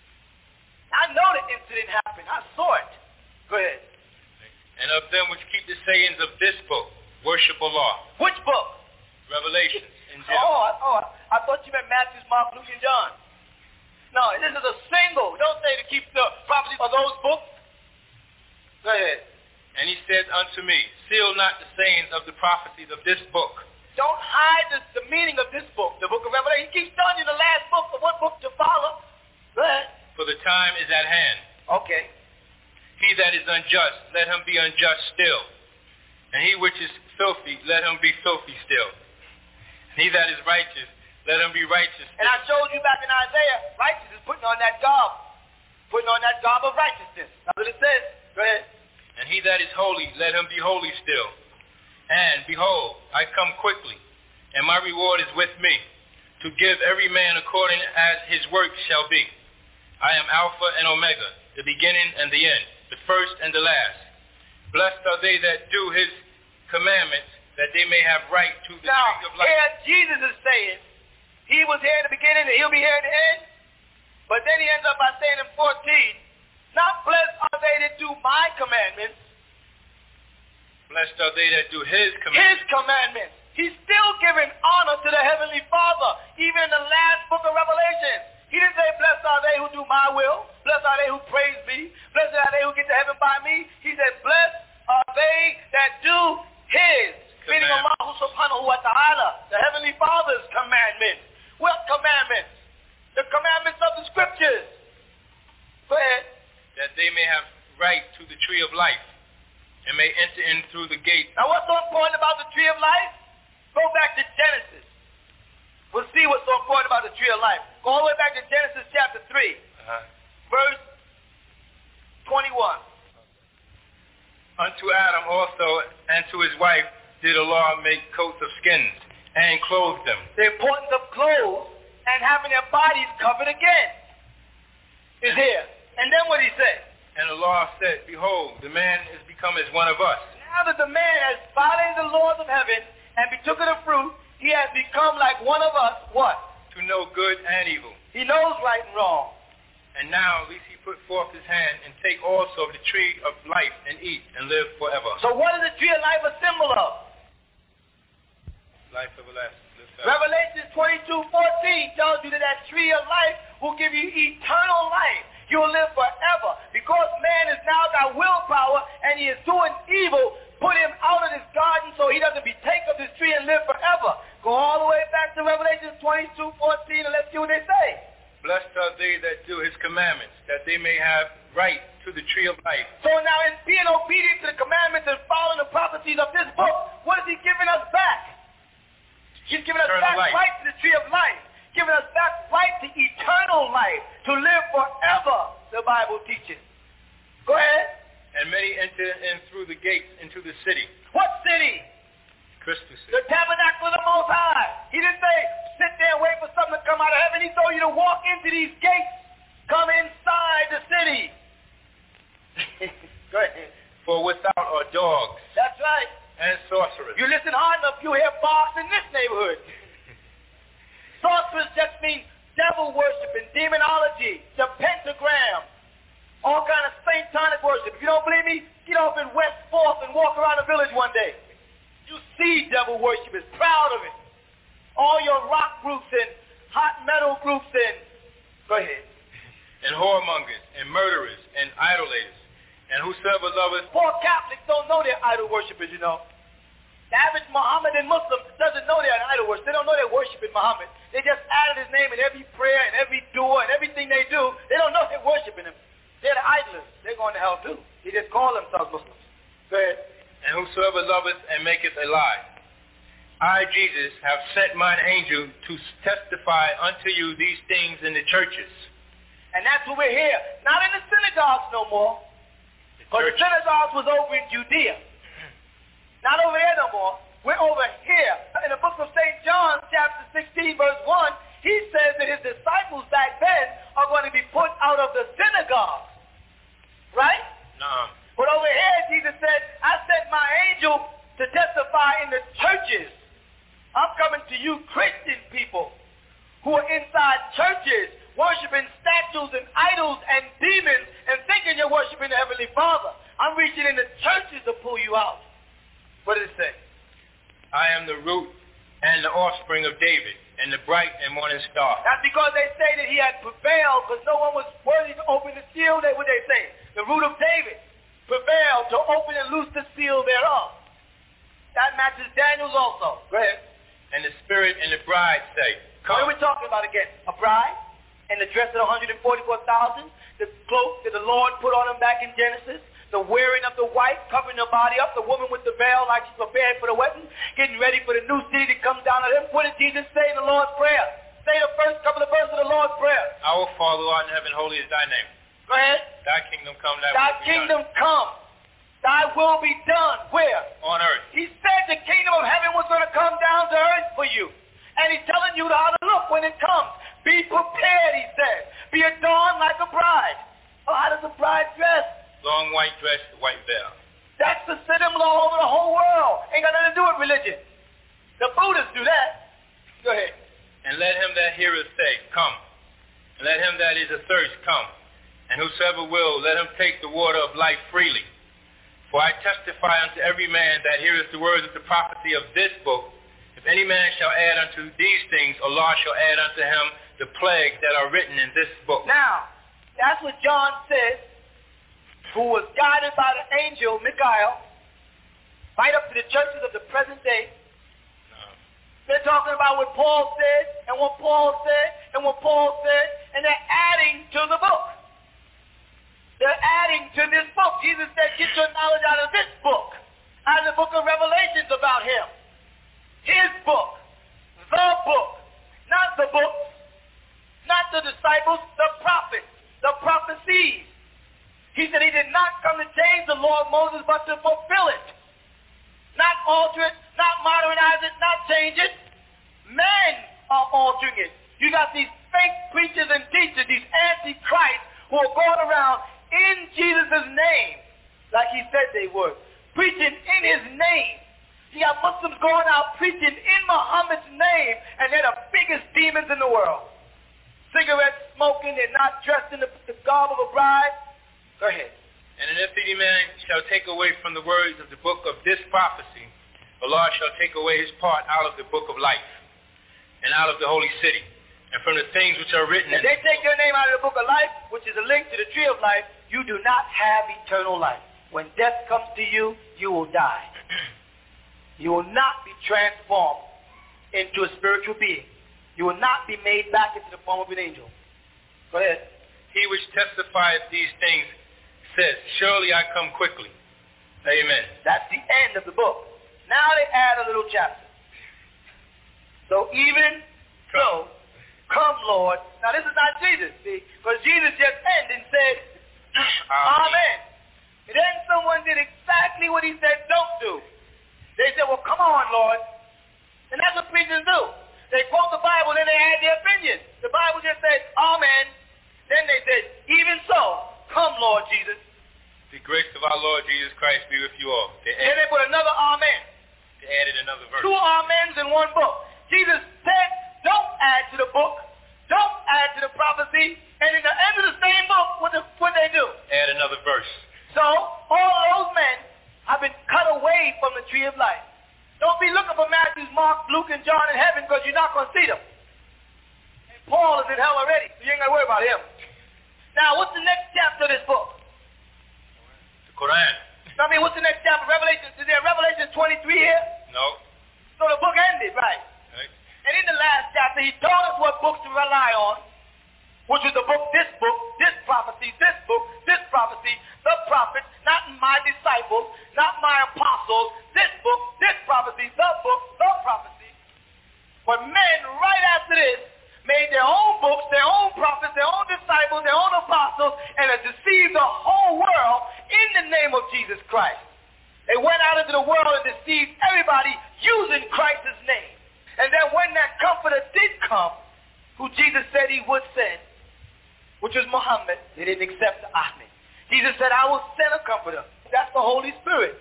I know the incident happened. I saw it. Go ahead. And of them which keep the sayings of this book, worship Allah. Which book? Revelations. I thought you meant Matthew, Mark, Luke, and John. No, this is a single. Don't say to keep the prophecies of those books. Go ahead. And he said unto me, seal not the sayings of the prophecies of this book. Don't hide the meaning of this book, the book of Revelation. He keeps telling you the last book of what book to follow. Go ahead. For the time is at hand. Okay. He that is unjust, let him be unjust still. And he which is filthy, let him be filthy still. And he that is righteous, let him be righteous still. And I showed you back in Isaiah, righteous is putting on that garb. Putting on that garb of righteousness. That's what it says. Go ahead. And he that is holy, let him be holy still. And behold, I come quickly, and my reward is with me, to give every man according as his work shall be. I am Alpha and Omega, the beginning and the end, the first and the last. Blessed are they that do his commandments, that they may have right to the tree of life. Here Jesus is saying, he was here at the beginning and he'll be here at the end. But then he ends up by saying in 14, not blessed are they that do my commandments. Blessed are they that do his commandments. His commandments. He's still giving honor to the Heavenly Father, even in the last book of Revelation. He didn't say, blessed are they who do my will. Blessed are they who praise me. Blessed are they who get to heaven by me. He said, blessed are they that do his, meaning Allah subhanahu wa ta'ala, the Heavenly Father's commandments. What commandments? The commandments of the Scriptures. Go ahead. That they may have right to the tree of life and may enter in through the gate. Now what's so important about the tree of life? Go back to Genesis. We'll see what's so important about the tree of life. Go all the way back to Genesis chapter 3, verse 21. Unto Adam also and to his wife did Allah make coats of skins and clothe them. The importance of clothes and having their bodies covered again is here. And then what he said? And Allah said, behold, the man is become as one of us. Now that the man has violated the laws of heaven and betook of the fruit, he has become like one of us, what? To know good and evil. He knows right and wrong. And now at least he put forth his hand and take also of the tree of life and eat and live forever. So what is the tree of life a symbol of? Life everlasting. Revelation 22:14 tells you that that tree of life will give you eternal life. You'll live forever. Because man is now got willpower and he is doing evil, put him out of this garden so he doesn't take of this tree and live forever. Go all the way back to Revelation 22:14 and let's see what they say. Blessed are they that do his commandments, that they may have right to the tree of life. So now in being obedient to the commandments and following the prophecies of this book, what is he giving us back? He's giving us back right to the tree of life, giving us back right to eternal life, to live forever, the Bible teaches. Go ahead. And many enter in through the gates into the city. What city? Christus. The tabernacle of the Most High. He didn't say, sit there and wait for something to come out of heaven. He told you to walk into these gates. Come inside the city. Go ahead. For without are dogs. That's right. And sorcerers. You listen hard enough, you hear barks in this neighborhood. Sorcerers just mean devil worshiping, demonology, the pentagram, all kind of satanic worship. If you don't believe me, get off in West 4th and walk around the village one day. You see devil worshipers, proud of it. All your rock groups and hot metal groups and, go ahead. And whoremongers and murderers and idolaters. And whosoever loveth. Poor Catholics don't know they're idol worshippers, you know. The average Mohammedan Muslim doesn't know they're an idol worshiper. They don't know they're worshiping Muhammad. They just added his name in every prayer and every dua and everything they do. They don't know they're worshiping him. They're the idlers. They're going to hell too. They just call themselves Muslims. Go ahead. And whosoever loveth and maketh a lie. I, Jesus, have sent mine angel to testify unto you these things in the churches. And that's what we're here. Not in the synagogues no more. Because the synagogues was over in Judea. Not over there no more. We're over here. In the book of St. John, chapter 16, verse 1, he says that his disciples back then are going to be put out of the synagogues. Right? No. But over here, Jesus said, I sent my angel to testify in the churches. I'm coming to you Christian people who are inside churches worshiping statues and idols and demons and thinking you're worshiping the Heavenly Father. I'm reaching in the churches to pull you out. What does it say? I am the root and the offspring of David and the bright and morning star. That's because they say that he had prevailed because no one was worthy to open the seal. What they say? The root of David prevailed to open and loose the seal thereof. That matches Daniel's also. Go ahead. And the spirit and the bride say, come. What are we talking about again? A bride? And the dress of the 144,000, the cloak that the Lord put on them back in Genesis, the wearing of the white, covering the body up, the woman with the veil like she's prepared for the wedding, getting ready for the new city that comes down to them. What did Jesus say in the Lord's Prayer? Say the first couple of verses of the Lord's Prayer. Our Father who art in heaven, holy is thy name. Go ahead. Thy kingdom come, thy kingdom come. Thy will be done. Where? On earth. He said the kingdom of heaven was going to come down to earth for you. And he's telling you how to look when it comes. Be prepared, he says. Be adorned like a bride. Oh, how does a bride dress? Long white dress, white veil. That's the symbol all over the whole world. Ain't got nothing to do with religion. The Buddhists do that. Go ahead. And let him that heareth say, come. And let him that is athirst come. And whosoever will, let him take the water of life freely. For I testify unto every man that heareth the words of the prophecy of this book, If any man shall add unto these things, Allah shall add unto him the plagues that are written in this book. Now, that's what John says, who was guided by the angel Michael, right up to the churches of the present day. They're talking about what Paul said, and what Paul said, and what Paul said, and they're adding to the book. They're adding to this book. Jesus said, get your knowledge out of this book, out of the book of Revelations about him. His book, the book, not the books, not the disciples, the prophets, the prophecies. He said he did not come to change the law of Moses, but to fulfill it. Not alter it, not modernize it, not change it. Men are altering it. You got these fake preachers and teachers, these antichrists who are going around in Jesus' name, like he said they were, preaching in his name. You got Muslims going out preaching in Muhammad's name, and they're the biggest demons in the world. Cigarettes smoking, they're not dressed in the garb of a bride. Go ahead. And if any man shall take away from the words of the book of this prophecy, Allah shall take away his part out of the book of life, and out of the holy city, and from the things which are written. If they take your name out of the book of life, which is a link to the tree of life, you do not have eternal life. When death comes to you, you will die. You will not be transformed into a spiritual being. You will not be made back into the form of an angel. Go ahead. He which testifieth these things says, surely I come quickly. Amen. That's the end of the book. Now they add a little chapter. So even so, come Lord. Now this is not Jesus, see, because Jesus just ended and said, Amen. And then someone did exactly what he said don't do. They said, well, come on, Lord. And that's what preachers do. They quote the Bible, then they add their opinion. The Bible just said, Amen. Then they said, even so, come, Lord Jesus. The grace of our Lord Jesus Christ be with you all. Then they put another Amen. They added another verse. 2 Amens in one book. Jesus said, don't add to the book. Don't add to the prophecy. And in the end of the same book, what they do? Add another verse. So, all those men have been cut away from the tree of life. Don't be looking for Matthew, Mark, Luke, and John in heaven because you're not going to see them. And Paul is in hell already, so you ain't got to worry about him. Now, what's the next chapter of this book? The Quran. I mean, what's the next chapter? Revelation. Is there Revelation 23 here? No. So the book ended, right? And in the last chapter, he told us what books to rely on, which was the book, this prophecy, this prophecy, the prophets, not my disciples, not my apostles, this book, this prophecy, the book, the prophecy. But men, right after this, made their own books, their own prophets, their own disciples, their own apostles, and have deceived the whole world in the name of Jesus Christ. They went out into the world and deceived everybody using Christ's name. And then when that comforter did come, who Jesus said he would send, which was Muhammad, they didn't accept Ahmed. Jesus said, I will send a comforter. That's the Holy Spirit.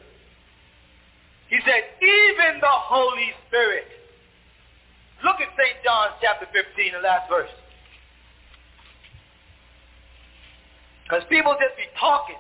He said, even the Holy Spirit. Look at St. John chapter 15, the last verse. Because people just be talking.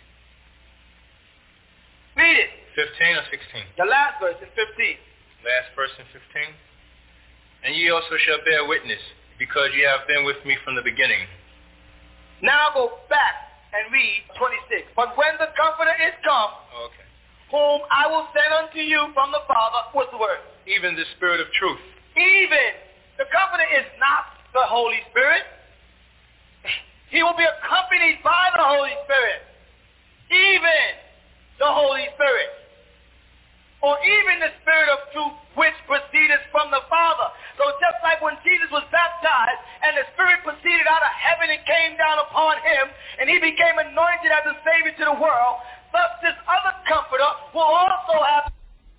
Read it. 15 or 16? The last verse in 15. Last verse in 15. And ye also shall bear witness, because ye have been with me from the beginning. Now go back and read 26. But when the Comforter is come, whom I will send unto you from the Father, what's the word? Even the Spirit of truth. Even. The Comforter is not the Holy Spirit. He will be accompanied by the Holy Spirit. Even the Holy Spirit. Or even the Spirit of truth which proceedeth from the Father. So just like when Jesus was baptized and the Spirit proceeded out of heaven and came down upon him and he became anointed as a Savior to the world, thus this other Comforter will also have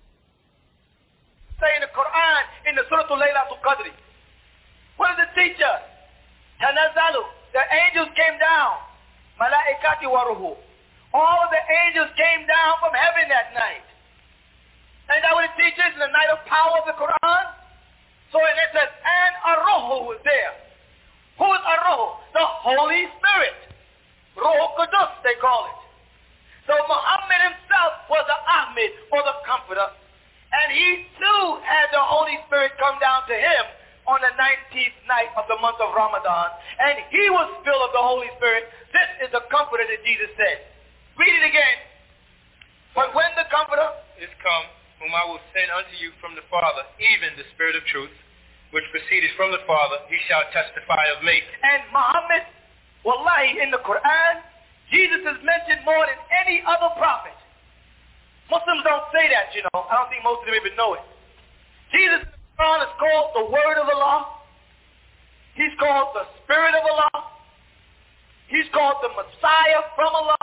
say in the Quran in the Surah Laylatul Qadr. What does it teach us? Tanazzalu. The angels came down. Malaikati wa ruhu. All of the angels came down from heaven that night. And that what it teaches in the night of power of the Quran? So it says, and Ar-Ruhu was there. Who is Ar-Ruhu? The Holy Spirit. Ruh Qudus, they call it. So Muhammad himself was the Ahmed, or the Comforter. And he too had the Holy Spirit come down to him on the 19th night of the month of Ramadan, and he was filled of the Holy Spirit. This is the comforter that Jesus said. Read it again. But when the comforter is come, whom I will send unto you from the Father, even the Spirit of truth, which proceeded from the Father, he shall testify of me. And Muhammad, wallahi, in the Quran, Jesus is mentioned more than any other prophet. Muslims don't say that, you know. I don't think most of them even know it. Jesus in the Quran is called the Word of Allah. He's called the Spirit of Allah. He's called the Messiah from Allah.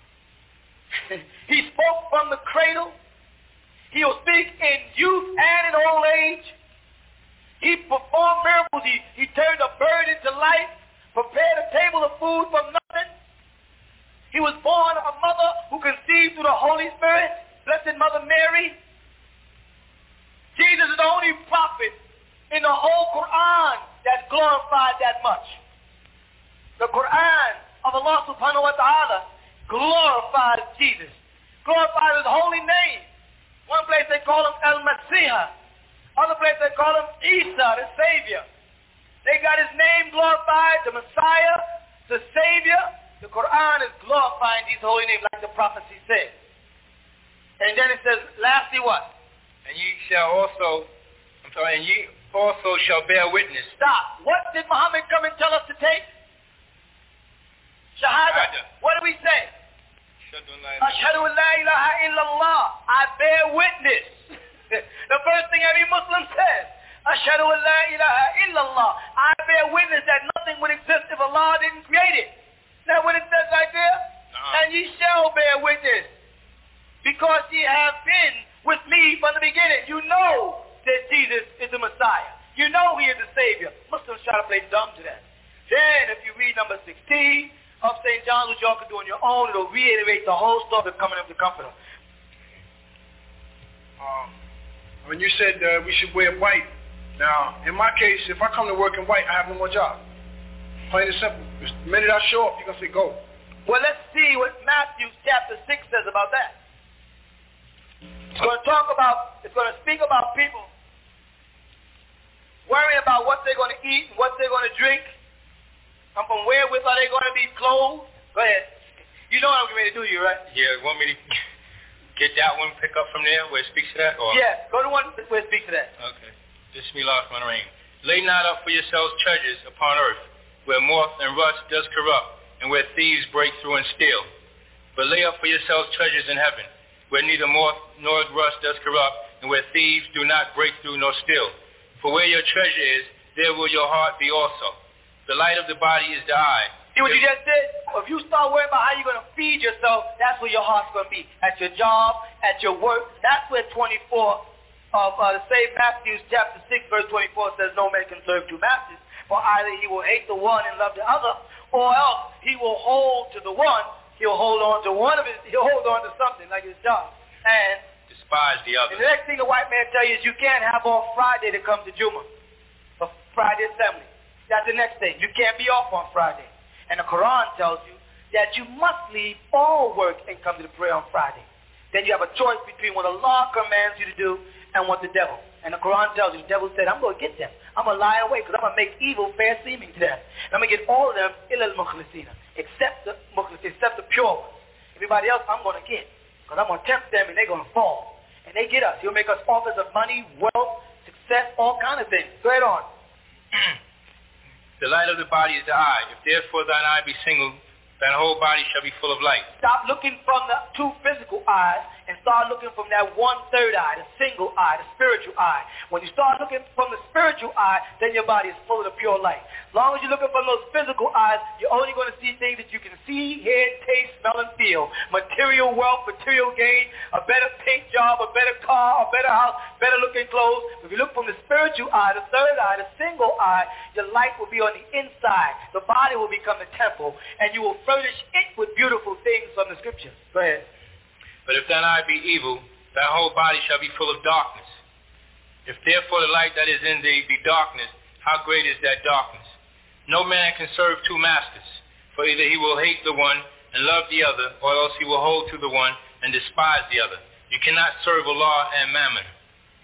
He spoke from the cradle. He will speak in youth and in old age. He performed miracles. He turned a bird into life, prepared a table of food from nothing. He was born of a mother who conceived through the Holy Spirit, Blessed Mother Mary. Jesus is the only prophet in the whole Quran that glorified that much. The Quran of Allah subhanahu wa ta'ala glorifies Jesus, glorifies his holy name. One place they call him El-Masih. Other place they call him Isa, the Savior. They got his name glorified, the Messiah, the Savior. The Quran is glorifying these holy names like the prophecy said. And then it says, lastly what? And ye also shall bear witness. Stop. What did Muhammad come and tell us to take? Shahada. What do we say? Ashhadu an la ilaha illallah. I bear witness. The first thing every Muslim says. Ashhadu an la ilaha illallah. I bear witness that nothing would exist if Allah didn't create it. Is that what it says right there? And ye shall bear witness, because ye have been with me from the beginning. You know that Jesus is the Messiah. You know he is the Savior. Muslims try to play dumb to that. Then if you read number 16 of St. John's, which y'all can do on your own, it'll reiterate the whole story of coming of the Comforter. When you said we should wear white, now, in my case, if I come to work in white, I have no more job. Plain and simple. The minute I show up, you're going to say go. Well, let's see what Matthew chapter 6 says about that. It's going to speak about people worrying about what they're going to eat and what they're going to drink. And from wherewith are they going to be clothed? Go ahead. You know what I'm getting ready to do, you right? Yeah, want me to get that one, pick up from there where it speaks to that? Or? Yeah, go to one where it speaks to that. Okay. Bismillahirrahmanirrahim. Lay not up for yourselves treasures upon earth, where moth and rust does corrupt, and where thieves break through and steal. But lay up for yourselves treasures in heaven, where neither moth nor rust does corrupt, and where thieves do not break through nor steal. For where your treasure is, there will your heart be also. The light of the body is the eye. See what you just did? If you start worrying about how you're going to feed yourself, that's where your heart's going to be. At your job, at your work. That's where 24 of the same Matthew chapter 6 verse 24 says, no man can serve two masters. For either he will hate the one and love the other, or else he will hold to the one. He'll hold on to something like his job, and despise the other. And the next thing the white man tell you is you can't have off Friday to come to Juma, or Friday assembly. That's the next thing. You can't be off on Friday. And the Quran tells you that you must leave all work and come to the prayer on Friday. Then you have a choice between what Allah commands you to do and what the devil. And the Quran tells you, the devil said, I'm going to get them. I'm going to lie away because I'm going to make evil fair seeming to them. And I'm going to get all of them, illa al-mukhlisina, except the pure ones. Everybody else I'm going to get because I'm going to tempt them and they're going to fall. And they get us. He'll make us offers of money, wealth, success, all kind of things. Go ahead on. The light of the body is the eye. If therefore thine eye be single, thine whole body shall be full of light. Stop looking from the two physical eyes and start looking from that 1/3 eye, the single eye, the spiritual eye. When you start looking from the spiritual eye, then your body is full of the pure light. As long as you're looking from those physical eyes, you're only going to see things that you can see, hear, taste, smell, and feel. Material wealth, material gain, a better paint job, a better car, a better house, better looking clothes. If you look from the spiritual eye, the third eye, the single eye, your light will be on the inside. The body will become the temple, and you will furnish it with beautiful things from the scriptures. Go ahead. But if thine eye be evil, thy whole body shall be full of darkness. If therefore the light that is in thee be darkness, how great is that darkness? No man can serve two masters, for either he will hate the one and love the other, or else he will hold to the one and despise the other. You cannot serve Allah and Mammon.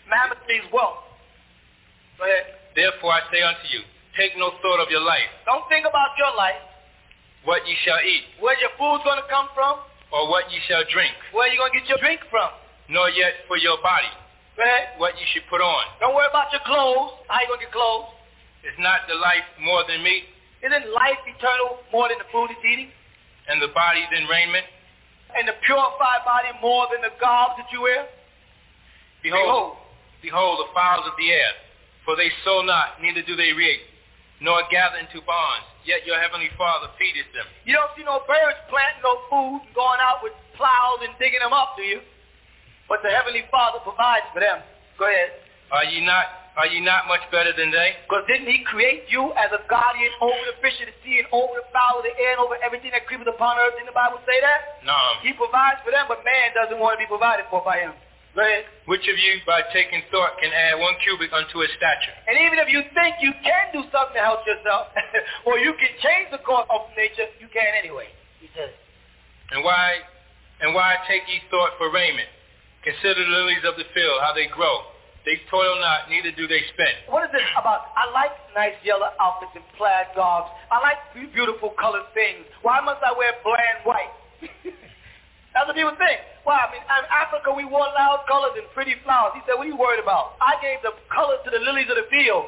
Mammon means wealth. Go ahead. Therefore I say unto you, take no thought of your life. Don't think about your life. What ye shall eat. Where your food's going to come from. Or what ye shall drink. Where you going to get your drink from. Nor yet for your body. Go ahead. What ye should put on. Don't worry about your clothes. How you going to get clothes? Is not the life more than meat? Isn't life eternal more than the food it's eating? And the body than raiment? And the purified body more than the garbs that you wear? Behold, the fowls of the air, for they sow not, neither do they reap, nor gather into barns, yet your heavenly Father feedeth them. You don't see no birds planting no food and going out with plows and digging them up, do you? But the heavenly Father provides for them. Go ahead. Are ye not much better than they? Because didn't he create you as a guardian over the fish of the sea and over the fowl of the air and over everything that creepeth upon earth? Didn't the Bible say that? No. He provides for them, but man doesn't want to be provided for by him. Go ahead. Which of you, by taking thought, can add 1 cubit unto his stature? And even if you think you can do something to help yourself, or you can change the course of nature, you can anyway, he says. And why take ye thought for raiment? Consider the lilies of the field, how they grow. They toil not, neither do they spin. What is this about? I like nice yellow outfits and plaid garbs. I like beautiful colored things. Why must I wear bland white? That's what people think. Why? I mean, in Africa, we wore loud colors and pretty flowers. He said, what are you worried about? I gave the colors to the lilies of the field.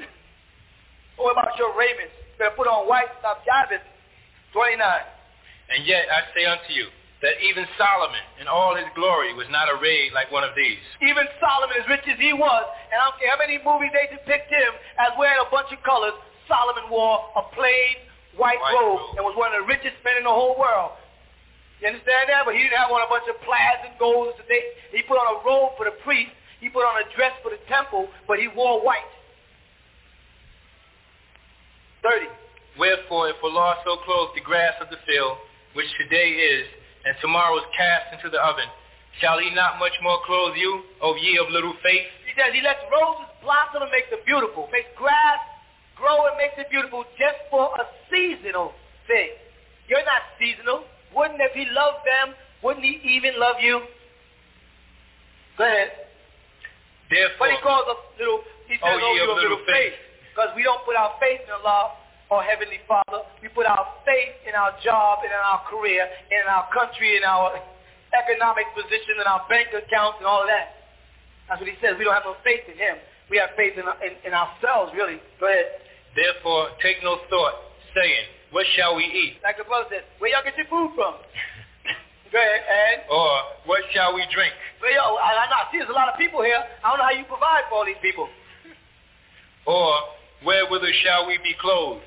What about your raiment? You better put on white, stop jiving. 29. And yet I say unto you, that even Solomon in all his glory was not arrayed like one of these. Even Solomon, as rich as he was, and I don't care how many movies they depict him as wearing a bunch of colors, Solomon wore a plain white robe and was one of the richest men in the whole world. You understand that? But he didn't have on a bunch of plaids and golds. He put on a robe for the priest. He put on a dress for the temple, but he wore white. 30. Wherefore, if a law so clothe the grass of the field, which today is, and tomorrow is cast into the oven, shall he not much more clothe you, O ye of little faith? He says he lets roses blossom and makes them beautiful. Makes grass grow and makes it beautiful just for a seasonal thing. You're not seasonal. Wouldn't if he loved them, wouldn't he even love you? Go ahead. Therefore, but he calls us little, he says, O ye of little faith. Because we don't put our faith in Allah or Heavenly Father. We put our faith in our job and in our career, in our country, in our economic position, in our bank accounts and all of that. That's what he says. We don't have no faith in him. We have faith in ourselves, really. Go ahead. Therefore, take no thought, saying, what shall we eat? Like the brother said, where y'all get your food from? Go ahead, and? Or, what shall we drink? Well, yo, I see there's a lot of people here. I don't know how you provide for all these people. Or, wherewithal shall we be clothed?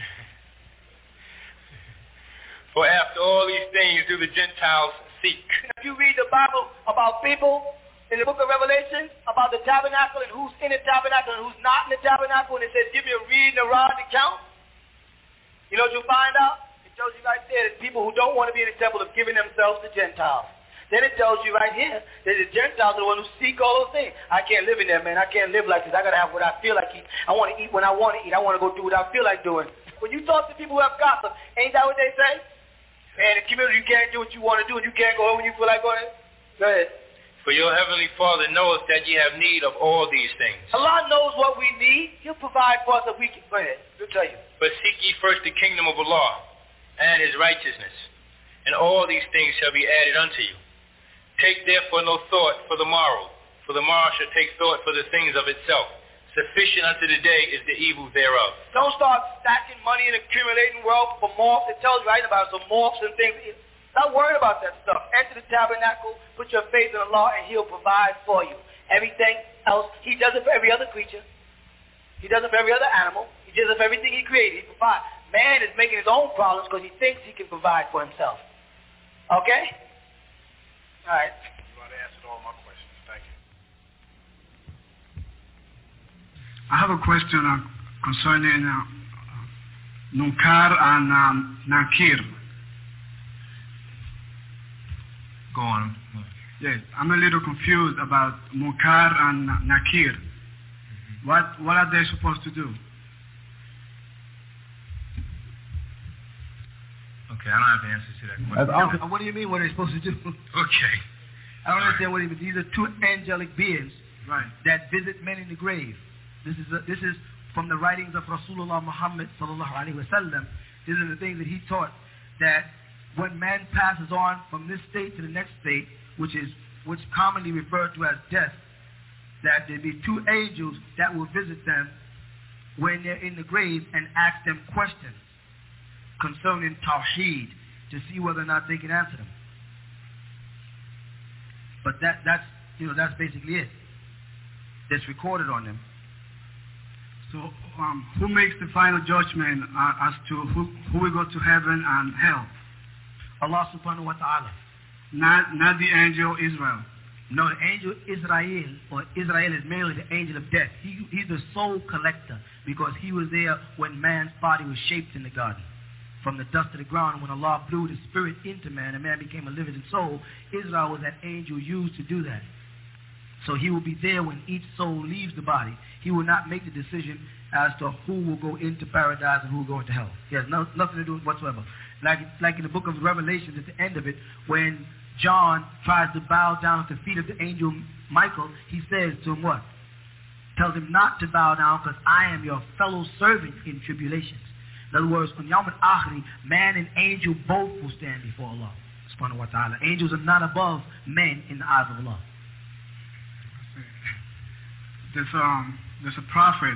For after all these things do the Gentiles seek. If you read the Bible about people in the book of Revelation, about the tabernacle and who's in the tabernacle and who's not in the tabernacle, and it says, give me a reed and a rod to count. You know what you'll find out? It tells you right there that people who don't want to be in the temple have given themselves to Gentiles. Then it tells you right here that the Gentiles are the ones who seek all those things. I can't live in there, man. I can't live like this. I got to have what I feel like eating. I want to eat when I want to eat. I want to go do what I feel like doing. When you talk to people who have gossip, ain't that what they say? Man, in the community, you can't do what you want to do, and you can't go home when you feel like going. Go ahead. For your heavenly Father knoweth that ye have need of all these things. Allah knows what we need. He'll provide for us if we can. Go ahead. He'll tell you. But seek ye first the kingdom of Allah and his righteousness, and all these things shall be added unto you. Take therefore no thought for the morrow shall take thought for the things of itself. Sufficient unto the day is the evil thereof. Don't start stacking money and accumulating wealth for moths. It tells you right about some moths and things. Not worried about that stuff. Enter the tabernacle, put your faith in Allah, and he'll provide for you. Everything else, he does it for every other creature. He does it for every other animal. He does it for everything he created. He provides. Man is making his own problems because he thinks he can provide for himself. Okay? All right. You already answered all my questions. Thank you. I have a question concerning Munkar and Nakir. Go on. Yes, I'm a little confused about Munkar and Nakir. Mm-hmm. What are they supposed to do? Okay, I don't have the answer to that question. What do you mean what are they supposed to do? Okay. I don't understand what he means. These are two angelic beings. that visit men in the grave. This is from the writings of Rasulullah Muhammad sallallahu alaihi wasallam. These are the things that he taught, that when man passes on from this state to the next state, which commonly referred to as death, that there be two angels that will visit them when they're in the grave and ask them questions concerning Tawheed to see whether or not they can answer them. But that's basically it. That's recorded on them. So who makes the final judgment as to who will go to heaven and hell? Allah subhanahu wa ta'ala. Not the angel Israel. No, the angel Israel, or Israel is merely the angel of death. He's the soul collector, because he was there when man's body was shaped in the garden. From the dust of the ground, when Allah blew the spirit into man and man became a living soul, Israel was that angel used to do that. So he will be there when each soul leaves the body. He will not make the decision as to who will go into paradise and who will go into hell. He has nothing to do with whatsoever. Like in the book of Revelation, at the end of it, when John tries to bow down at the feet of the angel Michael, he says to him what? Tells him not to bow down, because I am your fellow servant in tribulations. In other words, on Yawm al-Akhiri, man and angel both will stand before Allah subhanahu wa ta'ala. Angels are not above men in the eyes of Allah. There's a prophet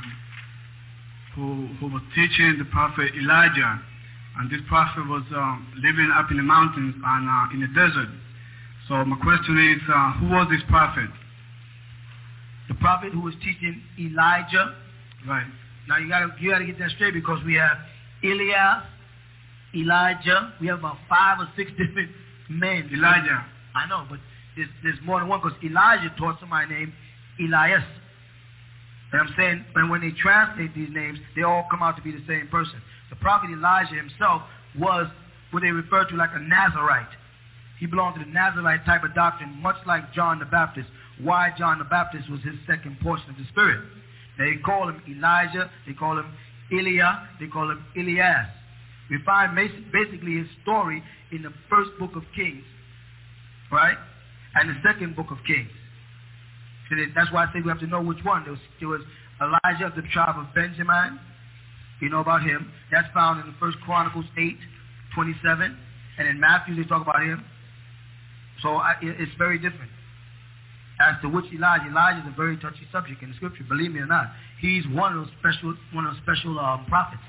who was teaching the prophet Elijah, and this prophet was living up in the mountains and in the desert. So my question is, who was this prophet? The prophet who was teaching Elijah. Right. Now you gotta get that straight, because we have Elias, Elijah. We have about 5 or 6 different men. Elijah. I know, but there's more than one, because Elijah taught somebody named Elias. And I'm saying, and when they translate these names, they all come out to be the same person. The prophet Elijah himself was what they refer to like a Nazarite. He belonged to the Nazarite type of doctrine, much like John the Baptist. Why John the Baptist was his second portion of the Spirit. They call him Elijah, they call him Elia, they call him Elias. We find basically his story in the first book of Kings, right? And the second book of Kings. So that's why I say we have to know which one. There was Elijah of the tribe of Benjamin. You know about him. That's found in the First Chronicles 8:27. And in Matthew they talk about him. So it's very different. As to which Elijah is a very touchy subject in the scripture. Believe me or not, he's one of those special prophets.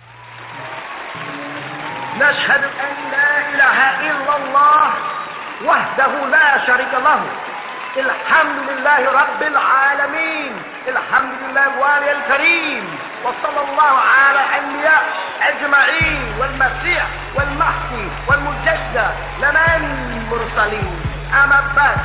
نشهد أن لا إله إلا الله وحده لا شريك له الحمد لله رب العالمين الحمد لله الوالي الكريم وصلى الله على الأنبياء أجمعين والمسيح والمهدي والمجدد لمن مرسلين أما بعد.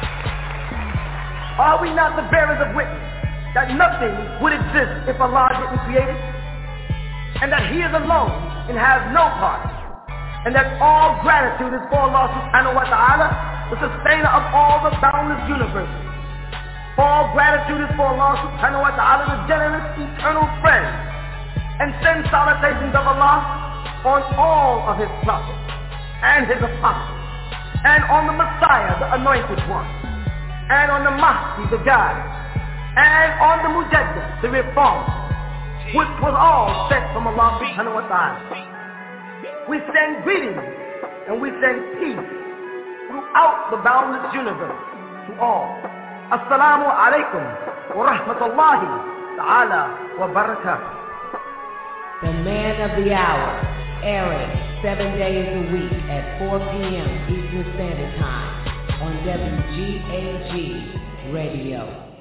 Are we not the bearers of witness that nothing would exist if Allah didn't create it? And that He is alone and has no part? And that all gratitude is for Allah subhanahu wa ta'ala, the sustainer of all the boundless universes. All gratitude is for Allah subhanahu wa ta'ala, the generous eternal friend. And send salutations of Allah on all of His prophets and His apostles, and on the Messiah, the anointed one, and on the Mahdi, the guide, and on the Mujaddid, the reformer, which was all sent from Allah subhanahu wa ta'ala. We send greetings and we send peace throughout the boundless universe to all. Assalamu alaikum wa rahmatullahi ta'ala wa barakatuh. The man of the hour, airing 7 days a week at 4 p.m. Eastern Standard Time on WGAG Radio.